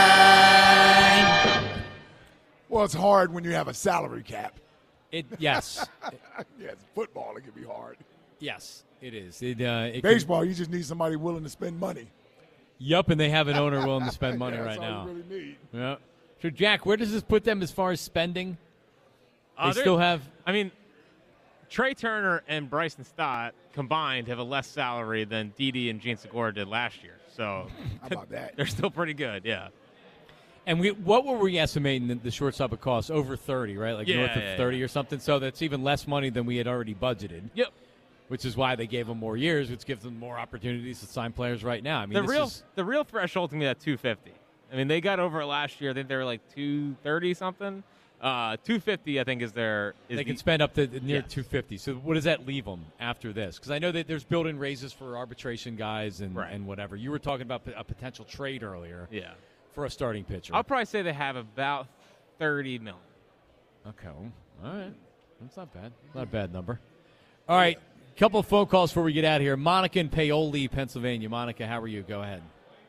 [SPEAKER 8] line. Well, it's hard when you have a salary cap.
[SPEAKER 7] It yes.
[SPEAKER 8] Yes, football it can be hard.
[SPEAKER 7] Yes, it is. It, uh, it
[SPEAKER 8] Baseball, you just need somebody willing to spend money.
[SPEAKER 7] Yup, and they have an owner willing to spend money
[SPEAKER 8] Yeah,
[SPEAKER 7] right
[SPEAKER 8] that's
[SPEAKER 7] now.
[SPEAKER 8] all you really need.
[SPEAKER 7] Yeah. So, Jack, where does this put them as far as spending? They
[SPEAKER 9] Uh, they're-
[SPEAKER 7] still have.
[SPEAKER 9] I mean, Trey Turner and Bryson Stott combined have a less salary than Didi and Gene Segura did last year. So
[SPEAKER 8] How about that?
[SPEAKER 9] they're still pretty good. Yeah.
[SPEAKER 7] And we, what were we estimating the, the shortstop would cost? Over thirty, right? Like
[SPEAKER 9] Yeah,
[SPEAKER 7] north of
[SPEAKER 9] yeah,
[SPEAKER 7] thirty
[SPEAKER 9] yeah.
[SPEAKER 7] or something. So that's even less money than we had already budgeted.
[SPEAKER 9] Yep.
[SPEAKER 7] Which is why they gave them more years, which gives them more opportunities to sign players right now. I mean,
[SPEAKER 9] the
[SPEAKER 7] this
[SPEAKER 9] real
[SPEAKER 7] is,
[SPEAKER 9] the real threshold to me at two fifty. I mean, they got over it last year. I think they were like two thirty something. Uh, two fifty, I think, is their. Is
[SPEAKER 7] they can
[SPEAKER 9] the-
[SPEAKER 7] spend up to near
[SPEAKER 9] Yes.
[SPEAKER 7] two fifty. So what does that leave them after this? Because I know that there's built-in raises for arbitration guys and,
[SPEAKER 9] Right.
[SPEAKER 7] and whatever. You were talking about a potential trade earlier.
[SPEAKER 9] Yeah.
[SPEAKER 7] For a starting pitcher.
[SPEAKER 9] I'll probably say they have about thirty million.
[SPEAKER 7] Okay. Well, all right. That's not bad. Not a bad number. All right. Couple of phone calls before we get out of here. Monica in Paoli, Pennsylvania. Monica, how are you? Go ahead.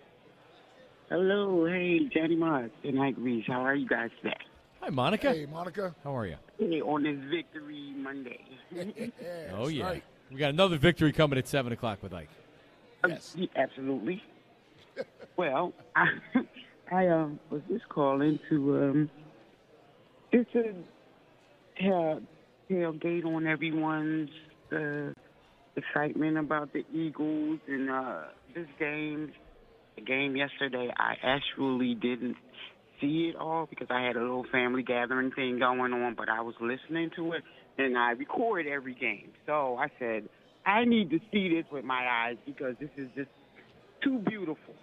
[SPEAKER 1] Hello, hey, Johnny Mars and Mike Reese. How are you guys today?
[SPEAKER 7] Hi, Monica.
[SPEAKER 8] Hey, Monica.
[SPEAKER 7] How are you?
[SPEAKER 1] Hey, on this Victory Monday.
[SPEAKER 7] Oh, yeah. We got another victory coming at seven o'clock with Ike.
[SPEAKER 1] Yes. Absolutely. Well, I, I uh, was just calling to um, just to have tailgate on everyone's uh, excitement about the Eagles and uh, this game. The game yesterday, I actually didn't see it all because I had a little family gathering thing going on, but I was listening to it, and I record every game. So I said, I need to see this with my eyes because this is just too beautiful.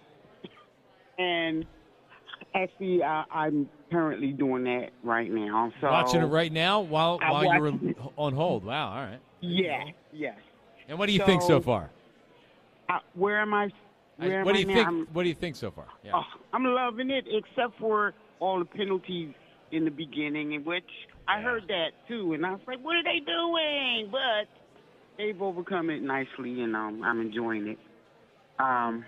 [SPEAKER 1] And actually, I, I'm currently doing that right now. So
[SPEAKER 7] Watching it right now while
[SPEAKER 1] I'm
[SPEAKER 7] while you were
[SPEAKER 1] watching-
[SPEAKER 7] on hold. Wow. All right.
[SPEAKER 1] Yeah, yes.
[SPEAKER 7] And what do you think so
[SPEAKER 1] So,
[SPEAKER 7] far?
[SPEAKER 1] Uh, where am I? Where
[SPEAKER 7] what
[SPEAKER 1] am
[SPEAKER 7] do you
[SPEAKER 1] I
[SPEAKER 7] think?
[SPEAKER 1] now? I'm-
[SPEAKER 7] What do you think so far? Yeah.
[SPEAKER 1] Oh, I'm loving it, except for all the penalties in the beginning, in which I heard that too, and I was like, "What are they doing?" But they've overcome it nicely, and um, I'm enjoying it. Um,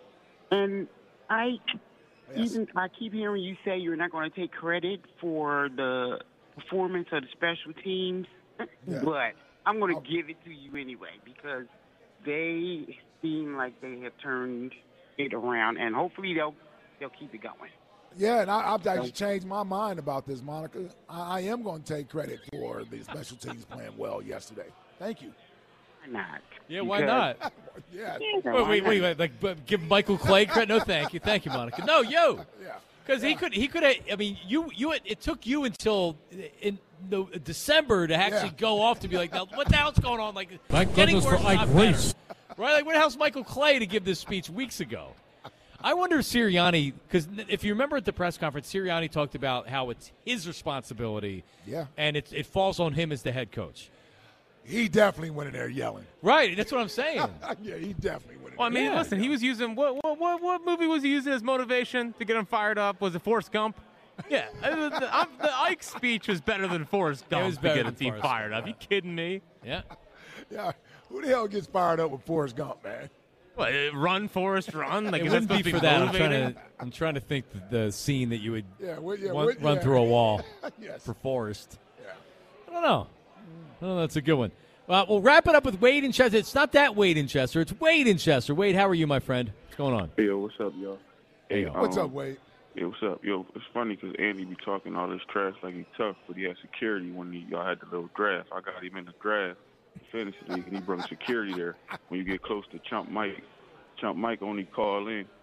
[SPEAKER 1] and I even I keep hearing you say you're not going to take credit for the performance of the special teams,
[SPEAKER 8] Yeah.
[SPEAKER 1] but I'm going to give it to you anyway because they seem like they have turned it around, and hopefully they'll they'll keep it going.
[SPEAKER 8] Yeah, and I, I've actually changed my mind about this, Monica. I, I am going to take credit for the special teams playing well yesterday. Thank you.
[SPEAKER 1] Why not?
[SPEAKER 7] Yeah, why not?
[SPEAKER 8] Yeah.
[SPEAKER 7] Wait, wait, wait, wait. Like, but give Michael Clay credit? No, thank you, thank you, Monica. No, you.
[SPEAKER 8] Yeah.
[SPEAKER 7] Because he could, he could have. I mean, you, you. It took you until in the December to actually
[SPEAKER 8] Yeah.
[SPEAKER 7] go off to be like, now, what the hell's going on? Like,
[SPEAKER 21] Thank
[SPEAKER 7] getting
[SPEAKER 21] goodness
[SPEAKER 7] worse,
[SPEAKER 21] for Ike
[SPEAKER 7] not better.
[SPEAKER 21] Reese.
[SPEAKER 7] Right? Like, where the hell's Michael Clay to give this speech weeks ago? I wonder if Sirianni, because if you remember at the press conference, Sirianni talked about how it's his responsibility,
[SPEAKER 8] Yeah.
[SPEAKER 7] and it it falls on him as the head coach.
[SPEAKER 8] He definitely went in there yelling.
[SPEAKER 7] Right, that's what I'm saying.
[SPEAKER 8] Yeah, he definitely went in
[SPEAKER 9] Well, I mean,
[SPEAKER 7] Yeah.
[SPEAKER 9] listen, he was using what, what what what movie was he using as motivation to get him fired up? Was it Forrest Gump? Yeah, I mean, the, I'm, the Ike speech was better than Forrest Gump
[SPEAKER 7] was
[SPEAKER 9] to
[SPEAKER 7] better
[SPEAKER 9] get a
[SPEAKER 7] than
[SPEAKER 9] team
[SPEAKER 7] Forrest
[SPEAKER 9] fired up.
[SPEAKER 7] Gump,
[SPEAKER 9] You kidding me?
[SPEAKER 7] Yeah.
[SPEAKER 8] Yeah. Who the hell gets fired up with Forrest Gump, man?
[SPEAKER 9] What, uh, run, Forrest, run. Like,
[SPEAKER 7] It
[SPEAKER 9] is that
[SPEAKER 7] wouldn't be
[SPEAKER 9] supposed to
[SPEAKER 7] for that. I'm trying
[SPEAKER 9] motivating?
[SPEAKER 7] to. I'm trying to think the, the scene that you would
[SPEAKER 8] Yeah, well, yeah,
[SPEAKER 7] run,
[SPEAKER 8] well,
[SPEAKER 7] run
[SPEAKER 8] yeah.
[SPEAKER 7] through a wall
[SPEAKER 8] Yes.
[SPEAKER 7] for Forrest.
[SPEAKER 8] Yeah.
[SPEAKER 7] I don't know. Oh, that's a good one. Well, we'll wrap it up with Wade in Chester. It's not that Wade in Chester. It's Wade in Chester. Wade, how are you, my friend? What's going on?
[SPEAKER 22] Hey, yo, what's up, y'all?
[SPEAKER 7] Hey, yo.
[SPEAKER 8] What's
[SPEAKER 22] um,
[SPEAKER 8] up, Wade?
[SPEAKER 22] Yeah, what's up? Yo, it's funny because Andy be talking all this trash like he's tough, but he had security when he, y'all had the little draft. I got him in the draft, the fantasy league, and he brought security there. When you get close to Chump Mike, Chump Mike only call in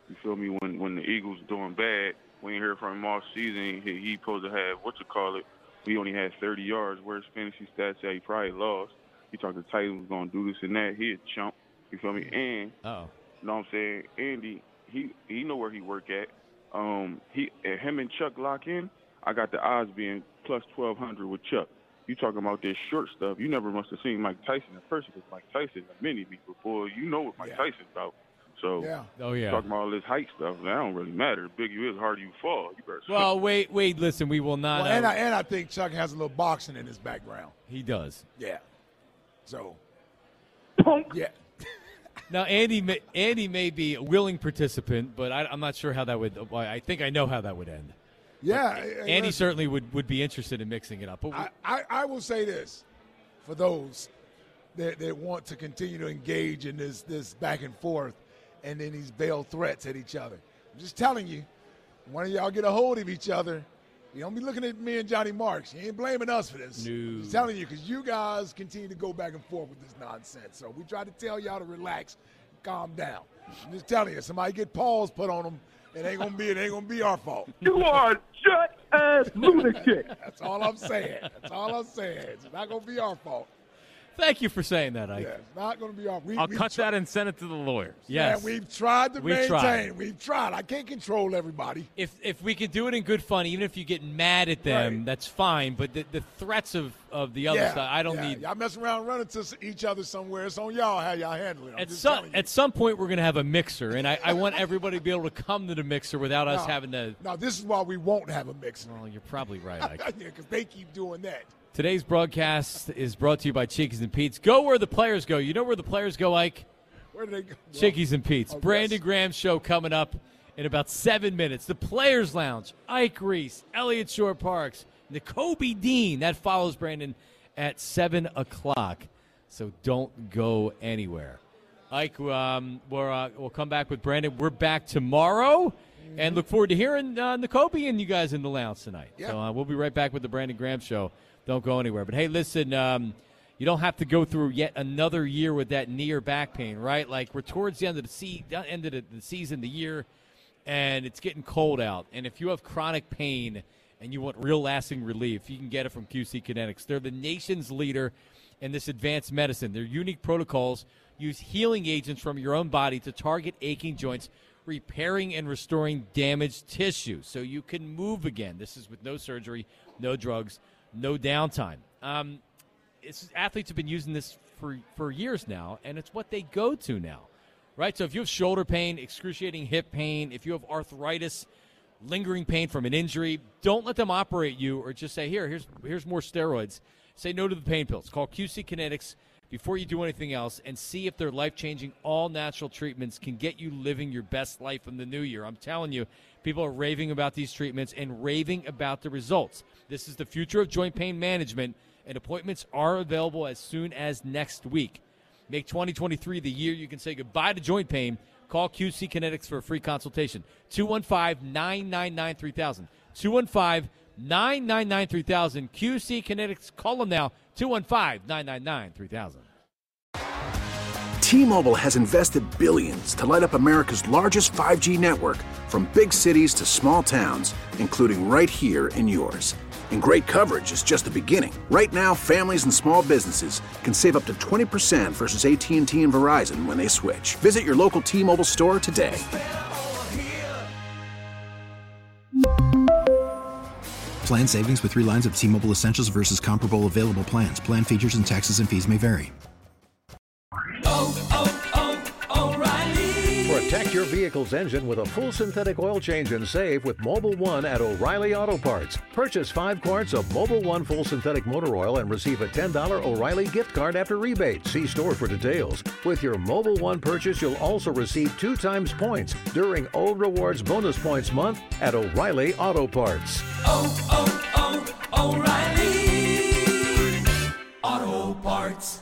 [SPEAKER 22] You feel me? When when the Eagles doing bad, we ain't heard from him all season. He, he supposed to have, what you call it, he only had thirty yards. Where's fantasy stats say he probably lost. He talked to Titans was going to do this and that. He a chump. You feel me? And,
[SPEAKER 7] oh,
[SPEAKER 22] you know what I'm saying? Andy, he he know where he work at. Um, he him and Chuck lock in. I got the odds being plus twelve hundred with Chuck. You talking about this short stuff? You never must have seen Mike Tyson in person because Mike Tyson a mini me before. You know what Mike
[SPEAKER 8] Yeah.
[SPEAKER 22] Tyson's about. So,
[SPEAKER 8] Yeah.
[SPEAKER 7] Oh, yeah.
[SPEAKER 22] talking about all this height stuff, that don't really matter. The bigger you is, the harder you fall. You better
[SPEAKER 7] Well, wait, wait, listen, we will not.
[SPEAKER 8] Well, and,
[SPEAKER 7] uh,
[SPEAKER 8] I, and I think Chuck has a little boxing in his background.
[SPEAKER 7] he does.
[SPEAKER 8] Yeah. So,
[SPEAKER 10] yeah.
[SPEAKER 7] Now, Andy may, Andy may be a willing participant, but I, I'm not sure how that would. well, I think I know how that would end.
[SPEAKER 8] Yeah.
[SPEAKER 7] But
[SPEAKER 8] I- I-
[SPEAKER 7] Andy
[SPEAKER 8] listen,
[SPEAKER 7] certainly would, would be interested in mixing it up. But we,
[SPEAKER 8] I, I, I will say this for those that, that want to continue to engage in this, this back and forth and then these veiled threats at each other. I'm just telling you, one of y'all get a hold of each other. You don't be looking at me and Johnny Marks. You ain't blaming us for this.
[SPEAKER 7] No.
[SPEAKER 8] I'm just telling you because you guys continue to go back and forth with this nonsense. So we try to tell y'all to relax, calm down. I'm just telling you, somebody get paws put on them, it ain't gonna be it ain't gonna be our fault.
[SPEAKER 10] You are a shut-ass lunatic.
[SPEAKER 8] That's all I'm saying. That's all I'm saying. It's not gonna be our fault.
[SPEAKER 7] thank you for saying that, Ike.
[SPEAKER 8] Yeah, it's not going to be our. We,
[SPEAKER 9] I'll
[SPEAKER 8] we've
[SPEAKER 9] cut
[SPEAKER 8] tri-
[SPEAKER 9] that and send it to the lawyers.
[SPEAKER 7] Yes.
[SPEAKER 8] Man, we've tried to
[SPEAKER 7] We've
[SPEAKER 8] maintain.
[SPEAKER 7] tried.
[SPEAKER 8] We've tried. I can't control everybody.
[SPEAKER 7] If if we can do it in good fun, even if you get mad at them,
[SPEAKER 8] Right.
[SPEAKER 7] that's fine. But the, the threats of, of the other
[SPEAKER 8] yeah,
[SPEAKER 7] side, I don't
[SPEAKER 8] yeah.
[SPEAKER 7] need.
[SPEAKER 8] Y'all messing around, running to each other somewhere. It's on y'all how y'all handle it. I'm
[SPEAKER 7] At
[SPEAKER 8] just
[SPEAKER 7] some
[SPEAKER 8] telling you.
[SPEAKER 7] at some point, we're going to have a mixer, and I, I want everybody to be able to come to the mixer without us
[SPEAKER 8] No.
[SPEAKER 7] having to.
[SPEAKER 8] No, this is why we won't have a mixer.
[SPEAKER 7] Well, you're probably right, Ike.
[SPEAKER 8] Yeah, because they keep doing that.
[SPEAKER 7] Today's broadcast is brought to you by Chickies and Pete's. Go where the players go. You know where the players go, Ike?
[SPEAKER 8] Where do they go?
[SPEAKER 7] Chickies and Pete's.
[SPEAKER 8] Oh,
[SPEAKER 7] Brandon
[SPEAKER 8] yes.
[SPEAKER 7] Graham show coming up in about seven minutes. The Players Lounge, Ike Reese, Elliott Shore Parks, N'Kobe Dean. That follows Brandon at seven o'clock. So don't go anywhere. Ike, um, we're, uh, we'll come back with Brandon. We're back tomorrow. And look forward to hearing uh, N'Kobe and you guys in the lounge tonight.
[SPEAKER 8] Yeah.
[SPEAKER 7] So uh, we'll be right back with the Brandon Graham show. Don't go anywhere. But, hey, listen, um, you don't have to go through yet another year with that knee or back pain, right? Like, we're towards the end of the, se- end of the, the season, the year, and it's getting cold out. And if you have chronic pain and you want real lasting relief, you can get it from Q C Kinetics. They're the nation's leader in this advanced medicine. Their unique protocols use healing agents from your own body to target aching joints, repairing and restoring damaged tissue so you can move again. This is with no surgery, no drugs, no downtime. Um, it's, athletes have been using this for, for years now, and it's what they go to now, right? So if you have shoulder pain, excruciating hip pain, if you have arthritis, lingering pain from an injury, don't let them operate you or just say, here, here's, here's more steroids. Say no to the pain pills. Call Q C Kinetics before you do anything else and see if their life-changing, all-natural treatments can get you living your best life in the new year. I'm telling you, people are raving about these treatments and raving about the results. This is the future of joint pain management, and appointments are available as soon as next week. Make twenty twenty-three the year you can say goodbye to joint pain. Call Q C Kinetics for a free consultation. two one five, nine nine nine, three thousand. two one five, nine nine nine, three thousand. Q C Kinetics. Call them now. two one five, nine nine nine, three thousand.
[SPEAKER 5] T-Mobile has invested billions to light up America's largest five G network, from big cities to small towns, including right here in yours. And great coverage is just the beginning. Right now, families and small businesses can save up to twenty percent versus A T and T and Verizon when they switch. Visit your local T-Mobile store today.
[SPEAKER 6] Plan savings with three lines of T-Mobile Essentials versus comparable available plans. Plan features and taxes and fees may vary.
[SPEAKER 3] Protect your vehicle's engine with a full synthetic oil change and save with Mobile One at O'Reilly Auto Parts. Purchase five quarts of Mobile One full synthetic motor oil and receive a ten dollars O'Reilly gift card after rebate. See store for details. With your Mobile One purchase, you'll also receive two times points during O Rewards Bonus Points Month at O'Reilly Auto Parts.
[SPEAKER 4] Oh, oh, oh, O'Reilly Auto Parts.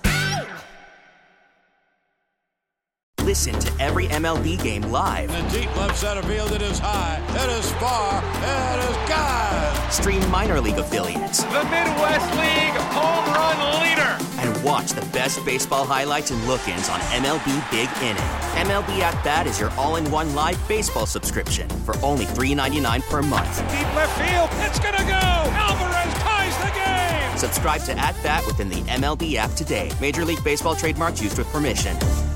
[SPEAKER 21] Listen to every M L B game live.
[SPEAKER 24] In the deep left center field, it is high, it is far, it is gone.
[SPEAKER 21] Stream minor league affiliates.
[SPEAKER 4] The Midwest League home run leader.
[SPEAKER 21] And watch the best baseball highlights and look-ins on M L B Big Inning. M L B At Bat is your all-in-one live baseball subscription for only three dollars and ninety-nine cents per month.
[SPEAKER 24] Deep left field, it's gonna go! Alvarez ties the game!
[SPEAKER 21] Subscribe to At Bat within the M L B app today. Major League Baseball trademarks used with permission.